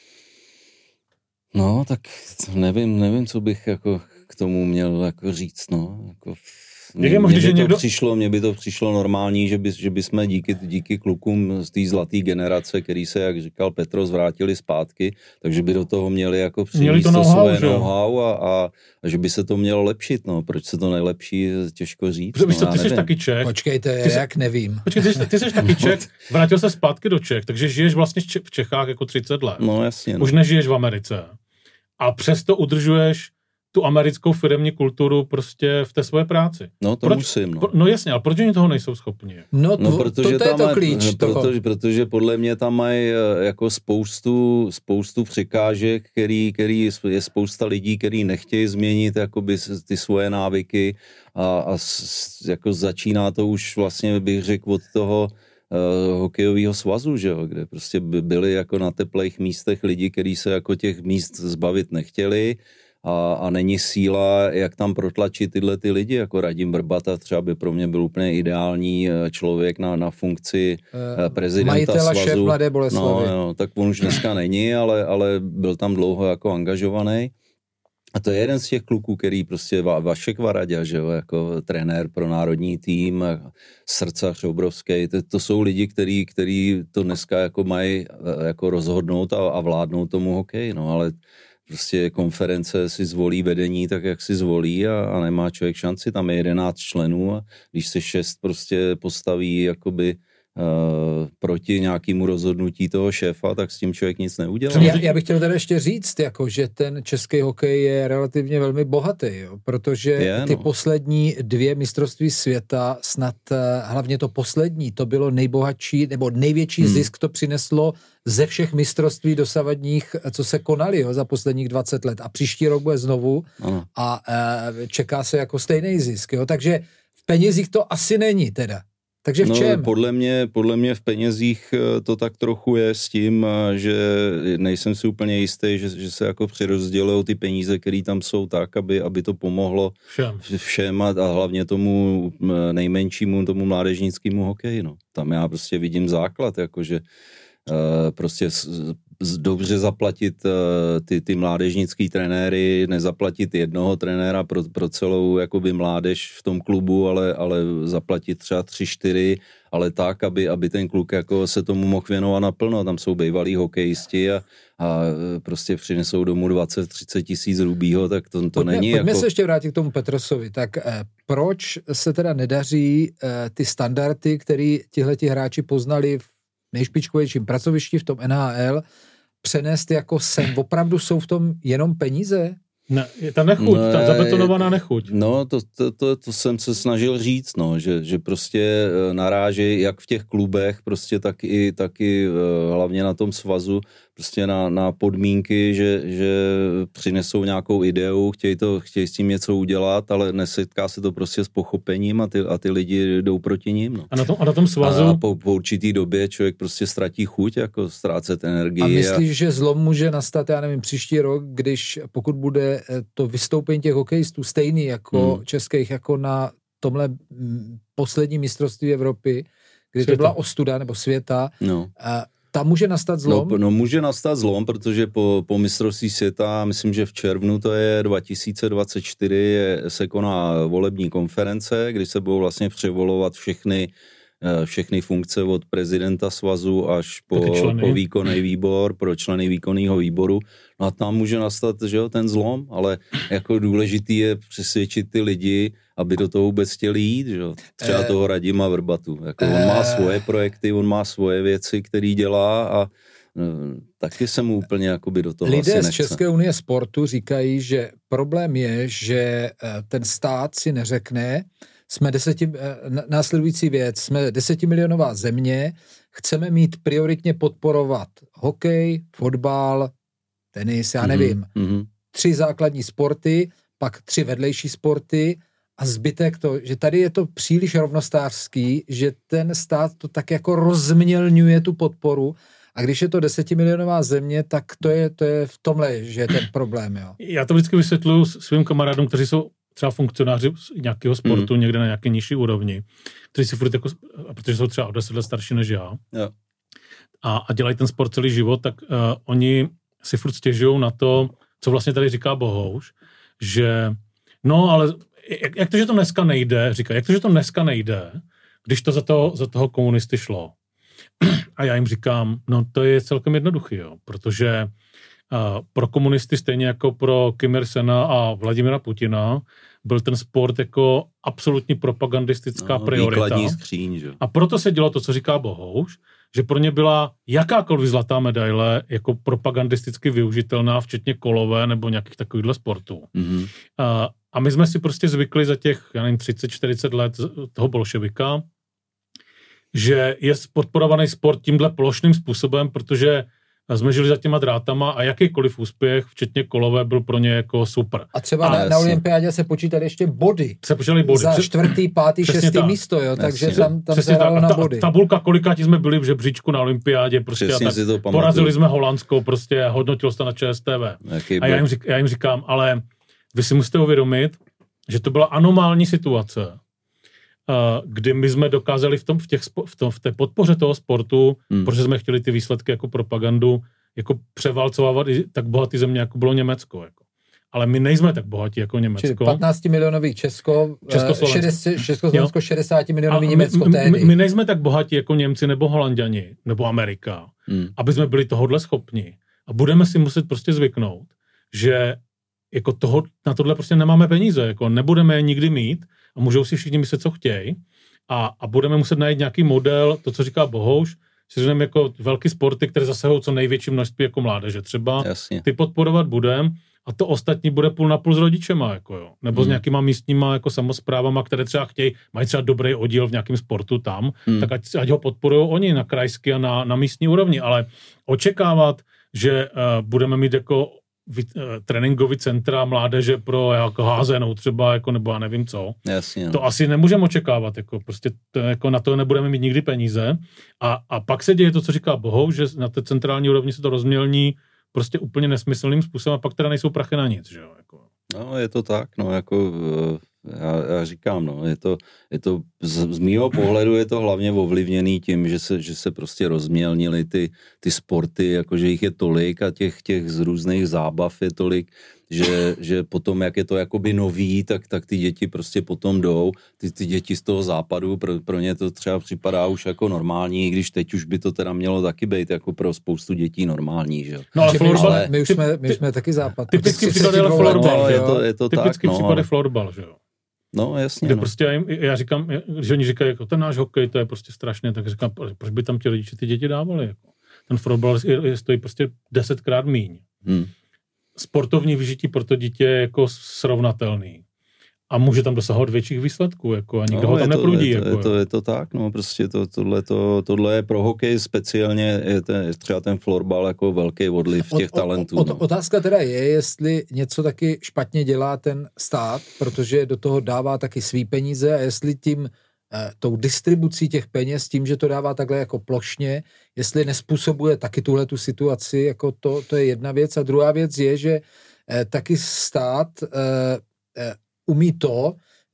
No, tak nevím, nevím, co bych jako k tomu měl jako říct, no. Jako, Jak je mně možný, by že to někdo... přišlo, mně by to přišlo normální, že by, že by jsme díky, díky klukům z té zlaté generace, který se, jak říkal Petros, vrátili zpátky, takže by do toho měli jako přinést to, to svoje know-how a, a, a že by se to mělo lepšit, no. Proč se to nelepší, těžko říct. Protože no, ty jsi nevím. taky Čech. Počkejte, ty jsi, jak nevím. Počkej, ty jsi, ty jsi taky Čech, vrátil se zpátky do Čech, takže žiješ vlastně v Čechách jako třicet let. No jasně. No. Už nežiješ v Americe. A přesto udržuješ tu americkou firemní kulturu prostě v té své práci. No to proč, musím, no. Pro, no jasně, ale proč oni toho nejsou schopni? No, to, No, protože to, to je to mají, klíč protože, protože podle mě tam mají jako spoustu, spoustu překážek, který, který je spousta lidí, který nechtějí změnit jakoby ty svoje návyky a, a s, jako začíná to už vlastně, bych řekl, od toho uh, hokejového svazu, že jo, kde prostě byli jako na teplých místech lidi, kteří se jako těch míst zbavit nechtěli. A, a není síla, jak tam protlačit tyhle ty lidi, jako Radim Vrbata třeba by pro mě byl úplně ideální člověk na, na funkci uh, prezidenta majitela, svazu. Šéf Mladé Boleslavi. No, no, tak on už dneska není, ale, ale byl tam dlouho jako angažovaný. A to je jeden z těch kluků, který prostě Va, Vašek Varaďa, že jo, jako trenér pro národní tým, Srdcař obrovský, to, to jsou lidi, který, který to dneska jako mají jako rozhodnout a, a vládnout tomu hokej, no, ale prostě konference si zvolí vedení tak, jak si zvolí a, a nemá člověk šanci, tam je jedenáct členů a když se šest prostě postaví jakoby uh, proti nějakému rozhodnutí toho šéfa, tak s tím člověk nic neudělá. Já, já bych chtěl tady ještě říct, jako, že ten český hokej je relativně velmi bohatý, jo, protože je, ty no. poslední dvě mistrovství světa, snad hlavně to poslední, to bylo nejbohatší, nebo největší hmm. zisk to přineslo ze všech mistrovství dosavadních, co se konaly jo, za posledních dvacet let. A příští rok bude znovu ano. a e, čeká se jako stejný zisk. Jo. Takže v penězích to asi není teda. Takže v čem? No, podle mě, podle mě v penězích to tak trochu je s tím, že nejsem si úplně jistý, že, že se jako přerozdělují ty peníze, které tam jsou tak, aby, aby to pomohlo všem, všem a, a hlavně tomu nejmenšímu, tomu mládežnickému hokeji. No. Tam já prostě vidím základ, jakože Uh, prostě z, z, dobře zaplatit uh, ty, ty mládežnický trenéry, nezaplatit jednoho trenéra pro, pro celou jakoby mládež v tom klubu, ale, ale zaplatit třeba tři, čtyři, ale tak, aby, aby ten kluk jako se tomu mohl věnovat naplno. Tam jsou bývalí hokejisti a, a prostě přinesou domů dvacet třicet tisíc rubího, tak to, to pojďme, není pojďme jako... se ještě vrátit k tomu Petrosovi. Tak eh, proč se teda nedaří eh, ty standardy, které tihleti hráči poznali v nejšpičkovějším pracovišti v tom N H L přenést jako sem. Opravdu jsou v tom jenom peníze? Ne, je ta nechuť, no, ta zabetonovaná nechuť. No, to, to, to, to jsem se snažil říct, no, že, že prostě naráží jak v těch klubech, prostě tak i, tak i hlavně na tom svazu, prostě na, na podmínky, že, že přinesou nějakou ideu, chtějí, to, chtějí s tím něco udělat, ale nesetká se to prostě s pochopením a ty, a ty lidi jdou proti ním. No. A, na tom, a na tom svazu? A po, po určitý době člověk prostě ztratí chuť, jako ztrácet energii. A myslíš, a... že zlom může nastat, já nevím, příští rok, když pokud bude to vystoupení těch hokejistů stejný jako hmm. českých, jako na tomhle poslední mistrovství Evropy, kdy světa. To byla ostuda, nebo světa, no. a tam může nastat zlom? No, no může nastat zlom, protože po, po mistrovství světa, myslím, že v červnu to je dva tisíce dvacet čtyři, je, se koná volební konference, kdy se budou vlastně převolovat všechny všechny funkce od prezidenta svazu až po, po výkonný výbor, pro členy výkonného výboru. No a tam může nastat, že jo, ten zlom, ale jako důležitý je přesvědčit ty lidi, aby do toho vůbec chtěli jít, že jo. Třeba toho Radima Vrbatu. Jako on má svoje projekty, on má svoje věci, které dělá a taky se mu úplně jakoby do toho lidé asi z České unie sportu říkají, že problém je, že ten stát si neřekne, jsme deseti, následující věc, jsme desetimilionová země, chceme mít prioritně podporovat hokej, fotbal, tenis, já nevím, mm-hmm. tři základní sporty, pak tři vedlejší sporty a zbytek to, že tady je to příliš rovnostářský, že ten stát to tak jako rozmělňuje tu podporu A když je to desetimilionová země, tak to je, to je v tomhle, že je ten problém. Jo. Já to vždycky vysvětluji svým kamarádům, kteří jsou třeba funkcionáři nějakého sportu, mm. někde na nějaké nižší úrovni, kteří si furt jako, protože jsou třeba o deset let starší než já, jo. A, a dělají ten sport celý život, tak uh, oni si furt stěžují na to, co vlastně tady říká Bohouš, že no, ale jak, jak to, že to dneska nejde, říká, jak to, že to dneska nejde, když to za toho, za toho komunisty šlo. A já jim říkám, no to je celkem jednoduchý, jo, protože uh, pro komunisty stejně jako pro Kim Il-sena a Vladimira Putina byl ten sport jako absolutní propagandistická no, priorita. Skříň, že? A proto se dělo to, co říká Bohouš, že pro ně byla jakákoliv zlatá medaile jako propagandisticky využitelná, včetně kolové nebo nějakých takovýchhle sportů. Mm-hmm. A, a my jsme si prostě zvykli za těch, já nevím, třicet čtyřicet let toho bolševika, že je podporovaný sport tímhle plošným způsobem, protože jsme žili za těma drátama a jakýkoliv úspěch, včetně kolové, byl pro ně jako super. A třeba a na, na olympiádě se počítali ještě body. Se počítali body. Za čtvrtý, pátý, šestý tak. místo, jo, takže Jasně. tam, tam se dalo na body. Ta, tabulka, kolikáti jsme byli v žebříčku na olympiádě, prostě a tak porazili jsme Holandsko, prostě hodnotilo se to na ČSTV. A já jim, řík, já jim říkám, ale vy si musíte uvědomit, že to byla anomální situace, kdy my jsme dokázali v, tom, v, těch, v, tom, v té podpoře toho sportu, hmm. protože jsme chtěli ty výsledky jako propagandu, jako převálcovávat i tak bohatý země, jako bylo Německo. Jako. Ale my nejsme tak bohatí jako Německo. Čili patnáctimilionový Česko, Československo, šedesátimilionový Německo my, tehdy. My, my nejsme tak bohatí jako Němci nebo Holanďani, nebo Amerika, hmm. aby jsme byli tohodle schopni. A budeme si muset prostě zvyknout, že jako toho, na tohle prostě nemáme peníze, jako nebudeme je nikdy mít a můžou si všichni myslet, co chtějí a, a budeme muset najít nějaký model, to, co říká Bohouš, si řekneme jako velký sporty, které zasahují co největší množství jako mládeže. Třeba Jasně. ty podporovat budem a to ostatní bude půl na půl s rodičema, jako jo. Nebo hmm. s nějakýma místníma jako samosprávama, které třeba chtějí, mají třeba dobrý oddíl v nějakém sportu tam, hmm. tak ať, ať ho podporují oni na krajský a na, na místní úrovni, ale očekávat, že uh, budeme mít jako tréninkový centra mládeže pro jako házenou třeba, jako, nebo já nevím co. Jasně. To asi nemůžeme očekávat, jako, prostě to, jako, na to nebudeme mít nikdy peníze. A, a pak se děje to, co říká Bohou, že na té centrální úrovni se to rozmělní prostě úplně nesmyslným způsobem a pak teda nejsou prachy na nic, že jo. Jako. No, je to tak, no, jako já, já říkám, no, je to, je to z, z mýho pohledu je to hlavně ovlivněný tím, že se, že se prostě rozmělnily ty, ty sporty, jakože jich je tolik a těch, těch z různých zábav je tolik, že, že potom, jak je to jakoby nový, tak, tak ty děti prostě potom jdou, ty, ty děti z toho západu, pro, pro ně to třeba připadá už jako normální, i když teď už by to teda mělo taky být jako pro spoustu dětí normální, že jo. No ale florbal, ale my už jsme, my jsme taky západ. Typický případ je florbal, no, je to, je to typický tak, případ no. je florbal, že jo. No, jasně. Kde no. prostě já, jim, já říkám, že oni říkají, jako ten náš hokej, to je prostě strašné, tak říkám, proč by tam ti rodiče ty děti dávali, jako. Ten florbal stojí prostě desetkrát míň. Hmm. Sportovní vyžití pro to dítě je jako srovnatelný. A může tam dosahovat větších výsledků, jako, a nikdo no, ho tam to, neprudí. Je to, jako, je, to, je to tak, no, prostě to, tohle, to, tohle je pro hokej speciálně, je ten, třeba ten florbal jako velký odliv těch o, talentů. O, o, no. Otázka teda je, jestli něco taky špatně dělá ten stát, protože do toho dává taky svý peníze a jestli tím eh, tou distribucí těch peněz, tím, že to dává takhle jako plošně, jestli nespůsobuje taky tuhle tu situaci, jako to, to je jedna věc. A druhá věc je, že eh, taky stát eh, eh, umí to,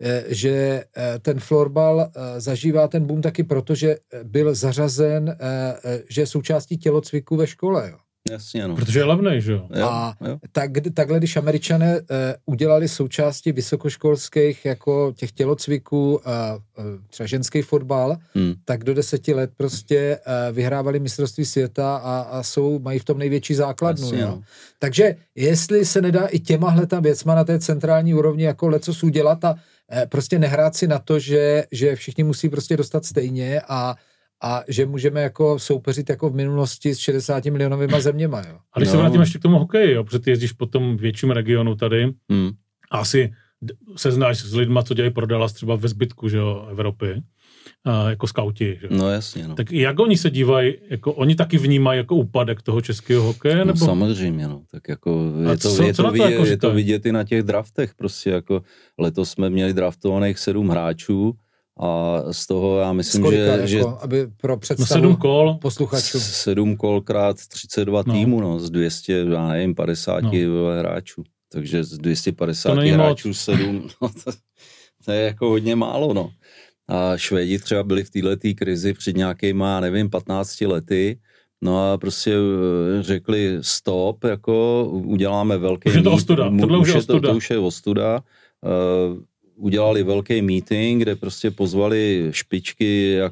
že ten florbal zažívá ten boom taky proto, že byl zařazen, že je součástí tělocviku ve škole. Jo. Jasně, no. Protože je levnej, že jo. A jo. Tak, takhle, když Američané udělali součástí vysokoškolských jako těch tělocviků třeba ženský fotbal, hmm. tak do deseti let prostě vyhrávali mistrovství světa a, a jsou, mají v tom největší základnu. Jasně, no. Takže jestli se nedá i těmahle tam věcma na té centrální úrovni jako lecos udělat a prostě nehrát si na to, že, že všichni musí prostě dostat stejně a a že můžeme jako soupeřit jako v minulosti s šedesáti milionovýma zeměma. Jo. A když no. se vrátím ještě k tomu hokeji, jo, protože ty jezdíš po tom větším regionu tady hmm. a asi se znáš s lidma, co dělají pro Dallas třeba ve zbytku, že jo, Evropy, a jako skauti. Že? No jasně. No. Tak jak oni se dívají, jako oni taky vnímají jako úpadek toho českého hokeje? No nebo? samozřejmě, no. Tak jako je to, co, je, co to to vidět, jako je to vidět i na těch draftech, prostě jako letos jsme měli draftovaných sedm hráčů A z toho já myslím, Skolika, že... jako, že aby pro představu no sedm kol, posluchačů. Sedm kol krát třicet dva no. týmů, no, z dvě stě, já nevím, padesát no. hráčů. Takže z dvě stě padesát hráčů moc. sedm, no, to, to je jako hodně málo, no. A Švédi třeba byli v této krizi před nějakýma, nevím, patnácti lety, no a prostě řekli stop, jako uděláme velký... Už je to ostuda, tohle už je ostuda. To, to už je ostuda. Uh, udělali velký meeting, kde prostě pozvali špičky jak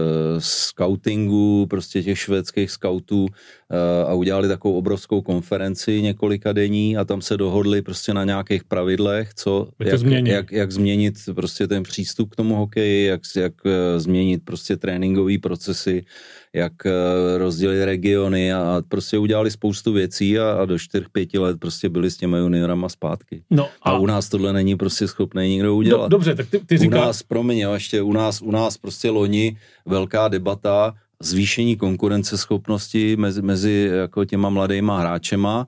scoutingu, prostě těch švédských scoutů a udělali takovou obrovskou konferenci několika denní a tam se dohodli prostě na nějakých pravidlech, co, jak, jak, jak změnit prostě ten přístup k tomu hokeji, jak, jak změnit prostě tréninkové procesy, jak rozdělit regiony a prostě udělali spoustu věcí a, a do čtyř, pěti let prostě byli s těma juniorama zpátky. No a... a u nás tohle není prostě schopný nikdo udělat. Do, dobře, tak ty, ty říkáš... U nás, promiň, jo, ještě u nás, u nás prostě loni velká debata, zvýšení konkurenceschopnosti mezi, mezi jako těma mladýma hráčema,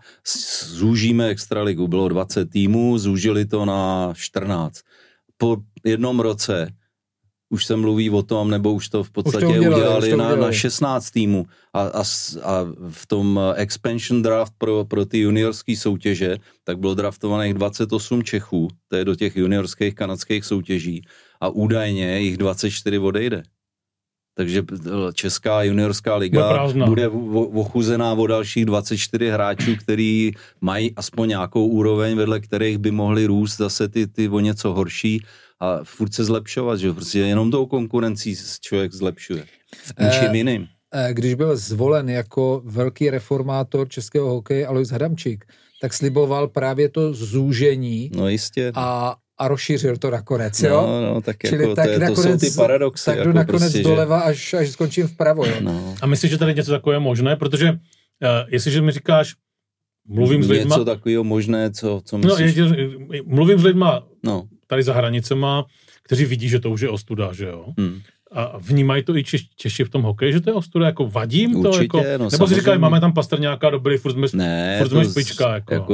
zúžíme extraligu, bylo dvacet týmů, zúžili to na čtrnáct. Po jednom roce už se mluví o tom, nebo už to v podstatě to udělali, udělali, to na, udělali na šestnáct týmů a, a, a v tom expansion draft pro, pro ty juniorské soutěže, tak bylo draftovaných dvacet osm Čechů, to je do těch juniorských kanadských soutěží a údajně jich dvacet čtyři odejde. Takže Česká juniorská liga bude ochuzená o dalších dvacet čtyři hráčů, který mají aspoň nějakou úroveň, vedle kterých by mohli růst zase ty, ty o něco horší a furt se zlepšovat, že prostě jenom tou konkurencí člověk zlepšuje. Ničím jiným. Když byl zvolen jako velký reformátor českého hokeje Alois Hadamčík, tak sliboval právě to zúžení. No jistě. A a rozšířil to nakonec, jo? No, no, tak jako tak to, je, nakonec, to jsou ty paradoxy. Tak jdu jako nakonec prostě, doleva, až, až skončím vpravo, jo? No. A myslíš, že tady něco takové je možné? Protože uh, jestliže mi říkáš, mluvím s lidma... Něco takového možné, co, co myslíš? No, je, mluvím s lidma no. tady za hranicema, kteří vidí, že to už je ostuda, že jo? Hmm. A vnímají to i Češi, Češi v tom hokeji, že to je ostuda, jako vadí jim to? Určitě, jako, no, nebo si říkají, máme tam Pastrňáka, dobrý, furt jsme, ne, furt jsme špička. Jako. Jako,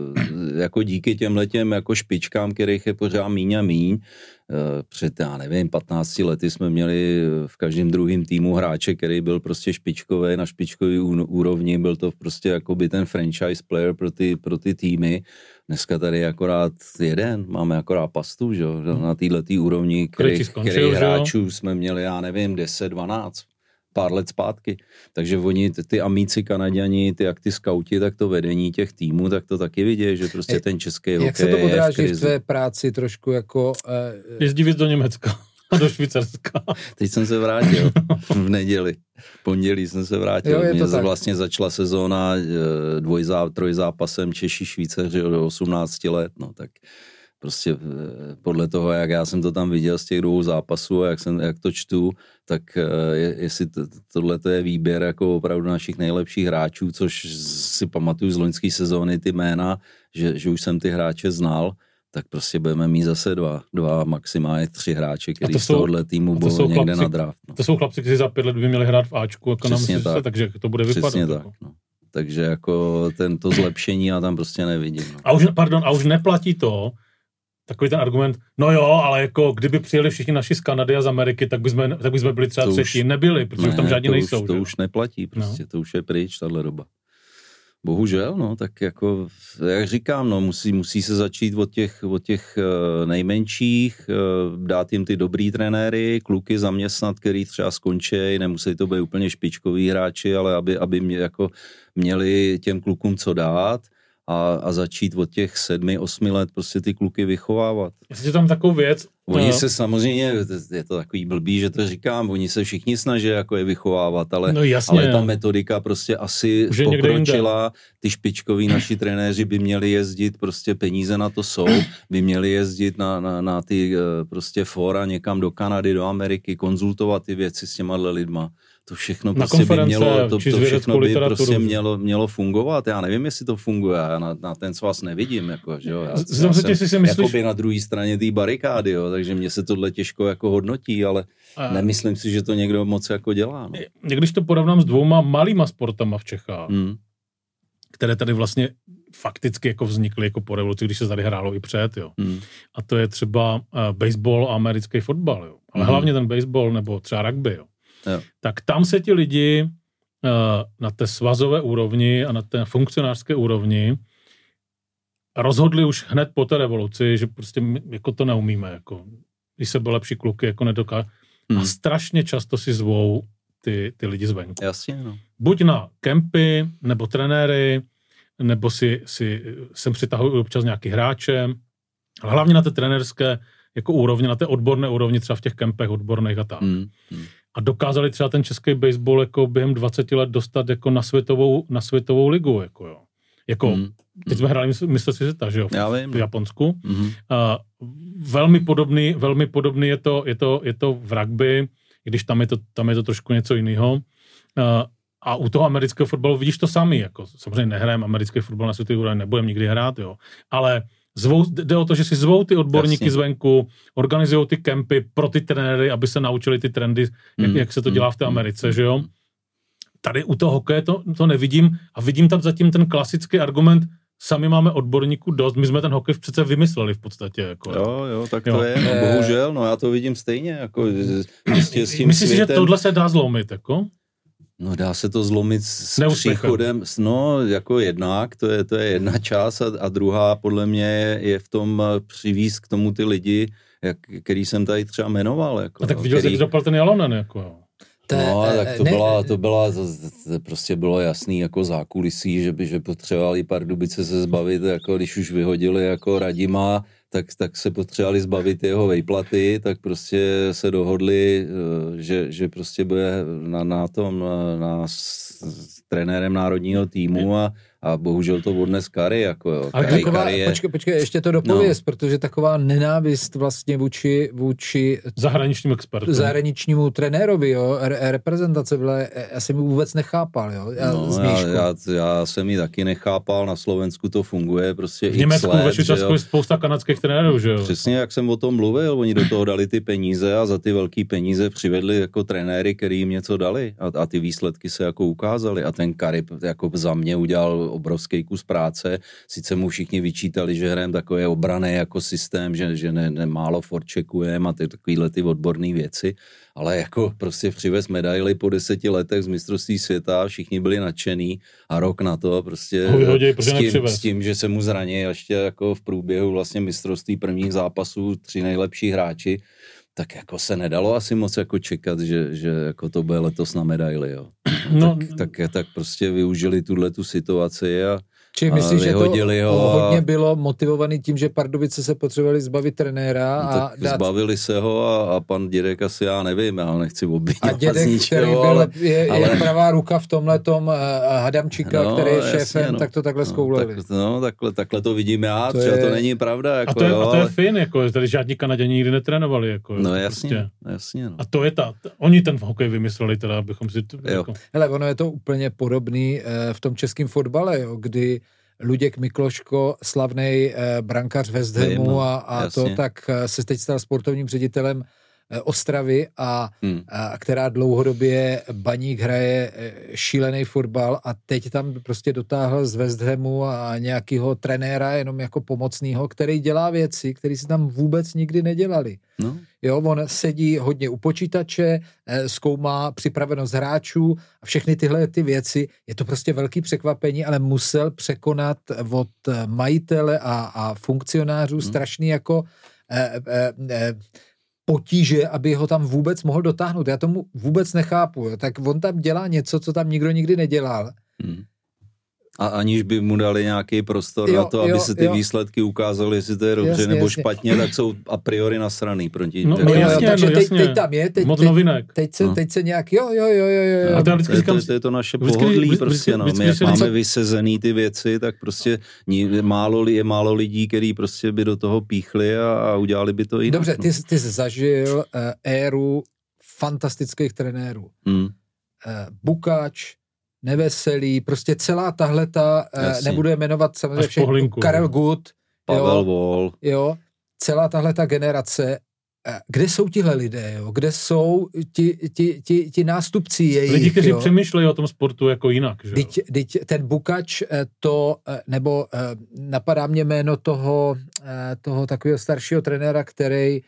jako díky těmhletěm jako špičkám, kterých je pořád míň a míň. Před, já nevím, patnácti lety jsme měli v každém druhém týmu hráče, který byl prostě špičkový, na špičkový úrovni, byl to prostě jakoby ten franchise player pro ty, pro ty týmy. Dneska tady je akorát jeden, máme akorát Pastu, že? Na této úrovni, kterých, skončil, kterých hráčů jsme měli, já nevím, deset, dvanáct, pár let zpátky. Takže oni, ty amíci Kanaďani, ty jak ty skauti, tak to vedení těch týmů, tak to taky vidí, že prostě je, ten český hokej je v krizi. Jak se to odráží v tvé práci trošku jako... Uh, Jezdí víc do Německa a do Švýcarska. Teď jsem se vrátil v neděli. Pondělí jsem se vrátil. Jo, Mě vlastně začala sezóna dvojzá, trojzápasem Češi Švýcaři do osmnácti let, no tak prostě podle toho, jak já jsem to tam viděl z těch dvou zápasů a jak, jsem, jak to čtu, tak je, jestli to, tohle je výběr jako opravdu našich nejlepších hráčů, což si pamatuju z loňské sezóny ty jména, že, že už jsem ty hráče znal, tak prostě budeme mít zase dva, dva maximálně tři hráče, který z tohohle týmu budou někde chlapci, na draft. No. To jsou chlapci, kteří za pět let by měli hrát v Ačku, jako Přesně nám tak. Takže to bude vypadat. Přesně tak, no. Takže jako tento zlepšení já tam prostě nevidím. No. A už, pardon, a už neplatí to, takový ten argument, no jo, ale jako kdyby přijeli všichni naši z Kanady a z Ameriky, tak by jsme, tak by jsme byli třeba to třetí. Už, Nebyli, protože ne, už tam žádní to nejsou. Už, to už neplatí, prostě no. To už je pryč, tahle doba. Bohužel, no, tak jako, jak říkám, no, musí, musí se začít od těch, od těch uh, nejmenších, uh, dát jim ty dobrý trenéry, kluky zaměstnat, který třeba skončí, nemusí to být úplně špičkoví hráči, ale aby, aby mě, jako měli těm klukům co dát a, a začít od těch sedmi, osmi let prostě ty kluky vychovávat. Jestli tam takovou věc... Oni no. se samozřejmě, je to takový blbý, že to říkám, oni se všichni snaží jako je vychovávat, ale, no jasně, ale ta metodika prostě asi už pokročila, ty špičkoví naši trenéři by měli jezdit, prostě peníze na to jsou, by měli jezdit na, na, na ty prostě fora někam do Kanady, do Ameriky, konzultovat ty věci s těma lidma. To všechno prostě by mělo, to, to všechno by prostě mělo, mělo fungovat. Já nevím, jestli to funguje, já na, na ten svaz nevidím, jako, že jo. Já, Zde já jsem si myslíš... na druhé straně té barikády, jo, takže mně se tohle těžko jako hodnotí, ale a... nemyslím si, že to někdo moc jako dělá. No. Když to porovnám s dvouma malýma sportama v Čechách, hmm. které tady vlastně fakticky jako vznikly jako po revoluci, když se tady hrálo i před, jo. Hmm. A to je třeba uh, baseball a americký fotbal, jo. Ale hmm. hlavně ten baseball nebo třeba rugby, jo. jo. Tak tam se ti lidi uh, na té svazové úrovni a na té funkcionářské úrovni rozhodli už hned po té revoluci, že prostě my, jako to neumíme, jako když se byly lepší kluky, jako nedokáží. Hmm. A strašně často si zvou ty, ty lidi zvenku. Jasně, no. Buď na kempy, nebo trenéry, nebo si, si sem přitahují občas nějaký hráče, ale hlavně na té trenérské jako úrovni, na té odborné úrovni, třeba v těch kempech odborných a tak. Hmm. Hmm. A dokázali třeba ten český baseball jako během dvaceti let dostat jako na světovou, na světovou ligu, jako jo. Jako, hmm. teď jsme hráli mistrovství světa, že jo, v, v Japonsku. Hmm. Uh, velmi podobný, velmi podobný je to, je to, je to v rugby, když tam je to, tam je to trošku něco jiného. Uh, a u toho amerického fotbalu vidíš to sami, jako samozřejmě nehrajeme americký fotbal na světový úrovni, nebudeme nikdy hrát, jo. Ale zvou, jde o to, že si zvou ty odborníky Jasně. zvenku, organizují ty kempy pro ty trenéry, aby se naučili ty trendy, hmm. jak, jak se to dělá v té Americe, hmm. že jo. Tady u toho hokeje to, to nevidím a vidím tam zatím ten klasický argument, sami máme odborníků dost, my jsme ten hokej přece vymysleli v podstatě. Jako, jo, jo, tak jo. To je, no, bohužel, no já to vidím stejně, jako prostě s tím Myslíš si, že světem... tohle se dá zlomit, jako? No dá se to zlomit s Neúspěchem. příchodem, no jako jednak, to je, to je jedna část a, a druhá podle mě je, je v tom přivízt k tomu ty lidi, jak, který jsem tady třeba jmenoval. Jako, a tak viděl který... jsi, dopal ten Jalonen, jako No, tak to, ne, byla, to byla, to, to prostě bylo jasný jako zákulisí, že by, že potřebovali Pardubice se zbavit, jako když už vyhodili jako Radima, tak, tak se potřebovali zbavit jeho vejplaty, tak prostě se dohodli, že, že prostě bude na, na tom, na, na s, s trenérem národního týmu a a bohužel to odnes Kari, jako jo. Ale Kari, taková, Kari je... počkej, počkej, ještě to dopověz, no. Protože taková nenávist vlastně vůči, vůči zahraničnímu expertu. Zahraničnímu trenérovi, jo, Re- reprezentace byla, já jsem ji vůbec nechápal, jo. Já, no, já, já, já jsem ji taky nechápal, na Slovensku to funguje prostě v Německu, ve Švýcarsku je spousta kanadských trenérů, že jo. Přesně, jak jsem o tom mluvil, oni do toho dali ty peníze a za ty velký peníze přivedli jako trenéry, který jim něco dali a, a ty výsledky se jako ukázaly a ten Kari jako za mě udělal obrovský kus práce, sice mu všichni vyčítali, že hrajeme takové obrané jako systém, že, že ne, ne málo forčekujeme a ty takovýhle ty odborné věci, ale jako prostě přivez medaily po deseti letech z mistrovství světa, všichni byli nadšený a rok na to prostě vyhodí, s, tím, s tím, že se mu zranil ještě jako v průběhu vlastně mistrovství prvních zápasů tři nejlepší hráči, tak jako se nedalo asi moc jako čekat, že, že jako to bude letos na medaily, jo. No, tak, tak, tak prostě využili tuhle tu situaci a Čili myslíš, že to hodně bylo motivovaný tím, že Pardubice se potřebovali zbavit trenéra a tak dát... zbavili se ho a, a pan Dědek asi, já nevím, já ho nechci obviňovat. A Dědek, který byl, ale, je, ale... je pravá ruka v tomhletom uh, Hadamčíka, no, který je šéfem, jasně, no. Tak to takhle no, zkouleli. Tak, no, takhle, takhle to vidím já, to třeba je... to není pravda. Jako, a, to je, jo, a to je ale... fin, jako, tady žádní Kanaděni nikdy netrénovali. Jako, no jasně, prostě. jasně. No. A to je ta, oni ten hokej vymysleli, teda, abychom si... To, jako... Hele, ono je to úplně podobný uh, v tom českém fotbale, jo, kdy Luděk Mikloško, slavnej eh, brankář West Hamu a, a to, tak eh, se teď stal sportovním ředitelem eh, Ostravy a, hmm. a která dlouhodobě Baník hraje eh, šílený fotbal a teď tam prostě dotáhl z West Hamu a nějakého trenéra jenom jako pomocného, který dělá věci, které si tam vůbec nikdy nedělali. No. Jo, on sedí hodně u počítače, zkoumá připravenost hráčů a všechny tyhle ty věci. Je to prostě velký překvapení, ale musel překonat od majitele a, a funkcionářů hmm. strašný jako eh, eh, potíže, aby ho tam vůbec mohl dotáhnout. Já tomu vůbec nechápu. Jo. Tak on tam dělá něco, co tam nikdo nikdy nedělal. Hmm. A aniž by mu dali nějaký prostor jo, na to, aby jo, se ty jo. výsledky ukázaly, jestli to je dobře jasně, nebo jasně. špatně, tak jsou a priori nasraný proti. No, no jasně, takže no, teď, jasně. teď tam je, teď, moc teď, novinek. Teď se, no. teď se nějak, jo, jo, jo, jo, jo. A to, to, je, to, to je to naše vždycky, pohodlí vždycky, prostě, no. My jak máme vysezený ty věci, tak prostě málo, je málo lidí, kteří prostě by do toho píchli a, a udělali by to jinak. Dobře, ty, ty jsi zažil uh, éru fantastických trenérů. Hmm. Uh, Bukáč, Neveselý, prostě celá tahleta, Jasně. nebudu je jmenovat samozřejmě všechno, Karel Gut, Pavel Vol, jo, celá tahleta generace kde jsou tihle lidé, jo? Kde jsou ti, ti, ti, ti nástupci jejich. Lidi, kteří jo? přemýšlejí o tom sportu jako jinak. Že? Dyť, dyť ten Bukač to, nebo napadá mě jméno toho, toho takového staršího trenéra, který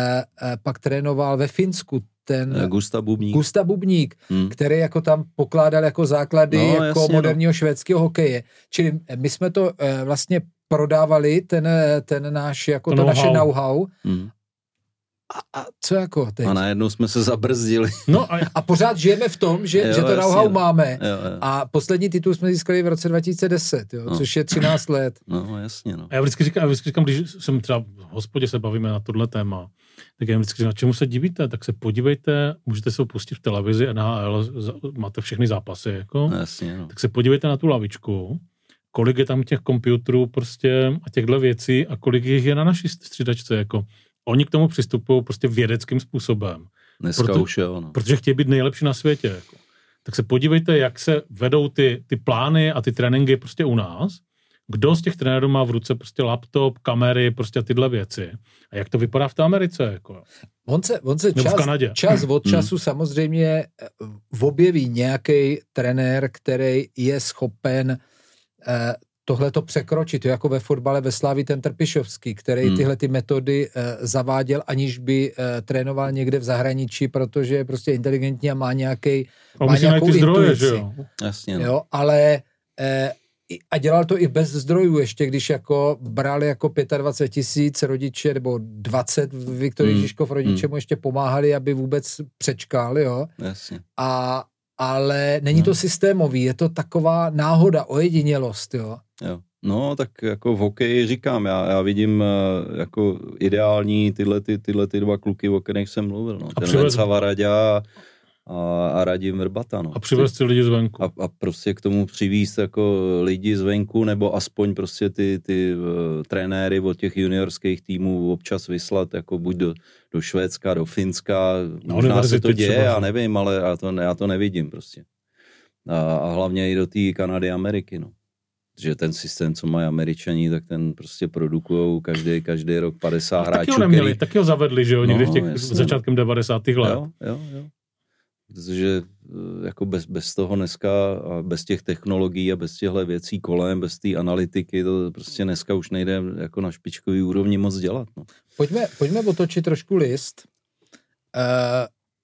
pak trénoval ve Finsku, ten Gustav Bubník, Gustav Bubník hmm. který jako tam pokládal jako základy no, jako jasně, moderního no. švédského hokeje. Čili my jsme to vlastně prodávali, ten, ten náš, jako to, to naše know-how. Hmm. A, a co jako teď? A najednou jsme se zabrzdili. No a, a pořád žijeme v tom, že, jo, že to know-how no. máme. Jo, jo. A poslední titul jsme získali v roce dva tisíce deset, jo, no. což je třináct let. No jasně. No. A já vždycky říkám, já vždycky říkám, když jsem třeba v hospodě se bavíme na tohle téma, tak já vždycky říkám, čemu se divíte, tak se podívejte, můžete se pustit v televizi, N H L, máte všechny zápasy, jako, no, jasně, no. tak se podívejte na tu lavičku, kolik je tam těch počítačů prostě a těchto věcí a kolik jich je na naší střídačce, jako. Oni k tomu přistupují prostě vědeckým způsobem. Dneska proto, už jo, no. Protože chtějí být nejlepší na světě. Jako. Tak se podívejte, jak se vedou ty, ty plány a ty tréninky prostě u nás. Kdo z těch trenérů má v ruce prostě laptop, kamery, prostě tyhle věci. A jak to vypadá v té Americe. Jako. On se, on se čas, čas od času hmm. samozřejmě objeví nějaký trenér, který je schopen eh, tohle to překročit, jako ve fotbale ve Slávii ten Trpišovský, který hmm. tyhle ty metody uh, zaváděl, aniž by uh, trénoval někde v zahraničí, protože je prostě inteligentní a má nějaký má nějakou intuici. Zdroje, že jo? Jasně, no. jo, ale uh, a dělal to i bez zdrojů, ještě když jako brali jako dvacet pět tisíc rodiče, nebo dvacet Viktor hmm. Žižkov rodiče hmm. mu ještě pomáhali, aby vůbec přečkal, jo. Jasně. A ale není no. to systémový, je to taková náhoda, ojedinělost, jo. Jo. No, tak jako v hokeji říkám, já, já vidím jako ideální tyhle, ty, tyhle ty dva kluky, o kterých jsem mluvil. No. Ten přivez... Venca Varadě a, a Radim Vrbata. No. A přivez si lidi zvenku. A, a prostě k tomu přivízt jako lidi zvenku, nebo aspoň prostě ty, ty uh, trenéry od těch juniorských týmů občas vyslat, jako buď do, do Švédska, do Finska, no, možná se to děje, já nevím, ale já to, já to nevidím prostě. A, a hlavně i do té Kanady, Ameriky, no. Že ten systém, co mají Američani, tak ten prostě produkujou každý, každý rok padesát hráčů. Taky ho neměli, který... taky ho zavedli, že jo, někdy no, v těch jasně, začátkem devadesátých let. Jo, jo, jo. Protože jako bez, bez toho dneska a bez těch technologií a bez těchto věcí kolem, bez té analytiky, to prostě dneska už nejde jako na špičkový úrovni moc dělat. No. Pojďme, pojďme otočit trošku list uh,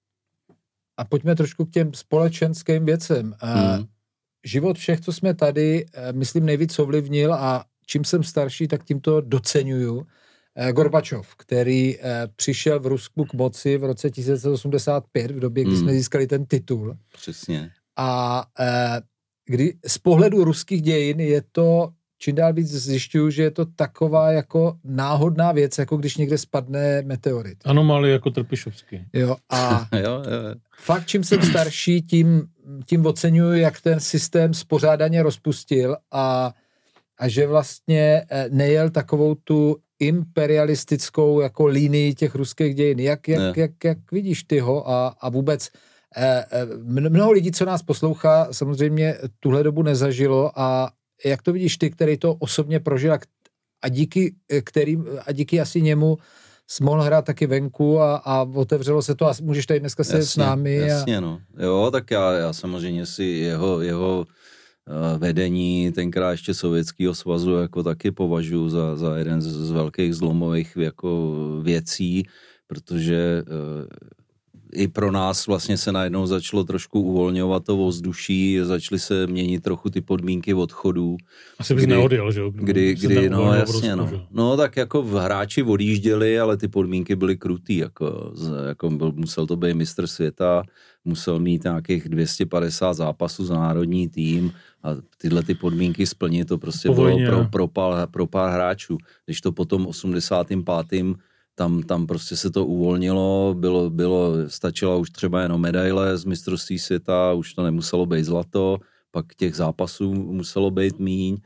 a pojďme trošku k těm společenským věcem. Uh, hmm. Život všech, co jsme tady, myslím, nejvíc ovlivnil a čím jsem starší, tak tím to doceňuju. Gorbačov, který přišel v Rusku k moci v roce tisíc devět set osmdesát pět, v době, kdy hmm. jsme získali ten titul. Přesně. A kdy z pohledu ruských dějin je to, čím dál víc zjišťuju, že je to taková jako náhodná věc, jako když někde spadne meteorit. Anomálie jako Trpišovský. Jo, a jo, jo. fakt, čím jsem starší, tím, tím oceňuju, jak ten systém spořádaně rozpustil a, a že vlastně nejel takovou tu imperialistickou jako linii těch ruských dějin. Jak, jak, jak, jak vidíš ty ho a, a vůbec mnoho lidí, co nás poslouchá, samozřejmě tuhle dobu nezažilo a jak to vidíš ty, který to osobně prožil a díky, kterým, a díky asi němu jsi mohl hrát taky venku a, a otevřelo se to a můžeš tady dneska sedět s námi. Jasně, a... no. Jo, tak já, já samozřejmě si jeho, jeho uh, vedení tenkrát ještě Sovětského svazu jako taky považuji za, za jeden z, z velkých zlomových jako věcí, protože uh, i pro nás vlastně se najednou začalo trošku uvolňovat to ovzduší, začaly se měnit trochu ty podmínky odchodů. Asi bys neodjel, že jo? Kdy, kdy no jasně, no. No tak jako hráči odjížděli, ale ty podmínky byly krutý, jako, jako byl, musel to být mistr světa, musel mít nějakých dvě stě padesát zápasů za národní tým a tyhle ty podmínky splnit, to prostě Povojně, bylo pro, pro, pár, pro pár hráčů. Když to potom osmdesátým pátým Tam, tam prostě se to uvolnilo, bylo, bylo, stačila už třeba jenom medaile z mistrovství světa, už to nemuselo být zlato, pak těch zápasů muselo být míň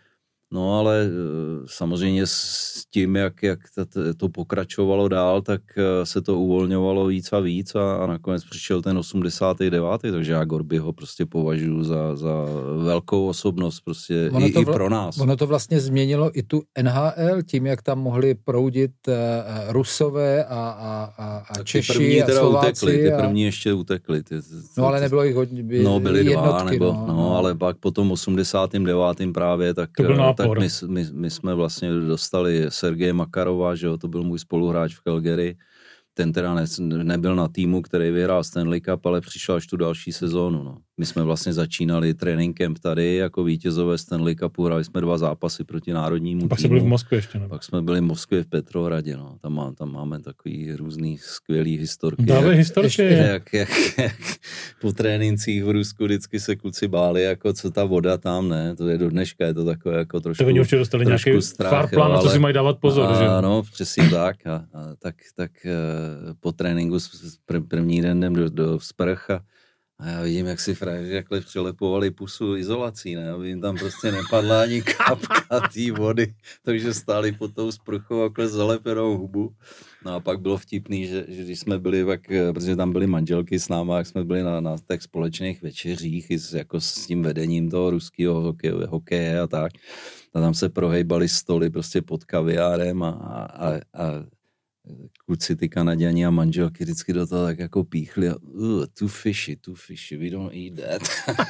No ale samozřejmě s tím, jak, jak to pokračovalo dál, tak se to uvolňovalo víc a víc a, a nakonec přišel ten osmdesátý devátý takže já Gorbyho prostě považuji za, za velkou osobnost prostě i, i pro nás. Ono to vlastně změnilo i tu N H L tím, jak tam mohli proudit uh, Rusové a, a, a, a Češi první a teda Slováci. Utekli, ty a... první ještě utekli. Ty, ty, no ale nebylo jich hodně. By, no byli dva, jednotky, nebo, no, no, no. ale pak po tom osmdesátém devátém právě, tak, tak my, my, my jsme vlastně dostali Sergeje Makarova, že jo, to byl můj spoluhráč v Calgary. Ten teda ne, nebyl na týmu, který vyhrál Stanley Cup, ale přišel až tu další sezónu. No. My jsme vlastně začínali trénink camp tady jako vítězové Stanley Cupu, hráli jsme dva zápasy proti národnímu pak týmu. Pak jsme byli v Moskvě ještě, ne? Pak jsme byli v Moskvě v Petrohradě, no. Tam, má, tam máme takový různý skvělý historky. Dále historky. Jak, jak, jak po trénincích v Rusku vždycky se kluci báli, jako co ta voda tam, ne, to je do dneška, je to takové jako trošku. To oni určitě dostali nějaký farplán, na co si mají dávat pozor, a, že? Ano, přesně tak. A, a tak, tak po tréninku pr- první den jdem do, do sprch a A já vidím, jak si frajeři jakhle přelepovali pusu izolací, ne? Aby jim tam prostě nepadla ani kapka té vody, takže stáli pod tou sprchou a zalepenou hubu. No a pak bylo vtipný, že, že když jsme byli, tak, protože tam byly manželky s náma, jak jsme byli na, na těch společných večeřích i s, jako s tím vedením toho ruského hokeje, hokeje a tak. A tam se prohejbali stoly prostě pod kaviárem a, a, a kluci, ty Kanaďani a manželky vždycky do toho tak jako píchli a uh, too fishy, too fishy, we don't eat that.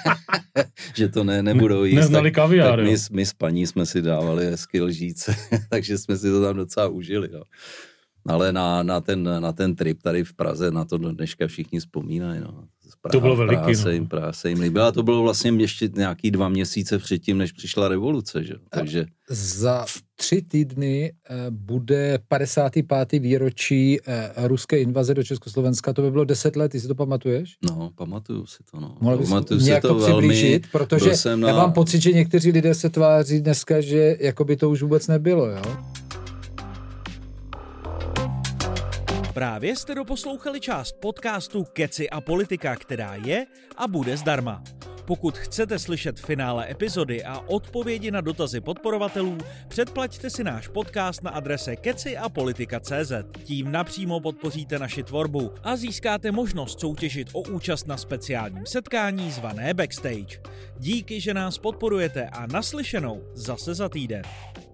Že to ne, nebudou jíst. Neznali kaviár, tak my, my s paní jsme si dávali hezky lžíce, takže jsme si to tam docela užili. Jo. Ale na, na, ten, na ten trip tady v Praze, na to do dneška všichni vzpomínají. No. Praha, to bylo veliký. Praha se jim, Praha se jim líbila. A to bylo vlastně ještě nějaký dva měsíce předtím, než přišla revoluce. Že? Takže... Za tři týdny bude padesátý pátý výročí ruské invaze do Československa. To by bylo deset let, ty si to pamatuješ? No, pamatuju si to. No. Mohl bys pamatuju nějak si to to přiblížit, velmi, protože na... já mám pocit, že někteří lidé se tváří dneska, že jako by to už vůbec nebylo, jo? Právě jste doposlouchali část podcastu Keci a politika, která je a bude zdarma. Pokud chcete slyšet finále epizody a odpovědi na dotazy podporovatelů, předplaťte si náš podcast na adrese keci a politika tečka cé zet. Tím napřímo podpoříte naši tvorbu a získáte možnost soutěžit o účast na speciálním setkání zvané Backstage. Díky, že nás podporujete a naslyšenou zase za týden.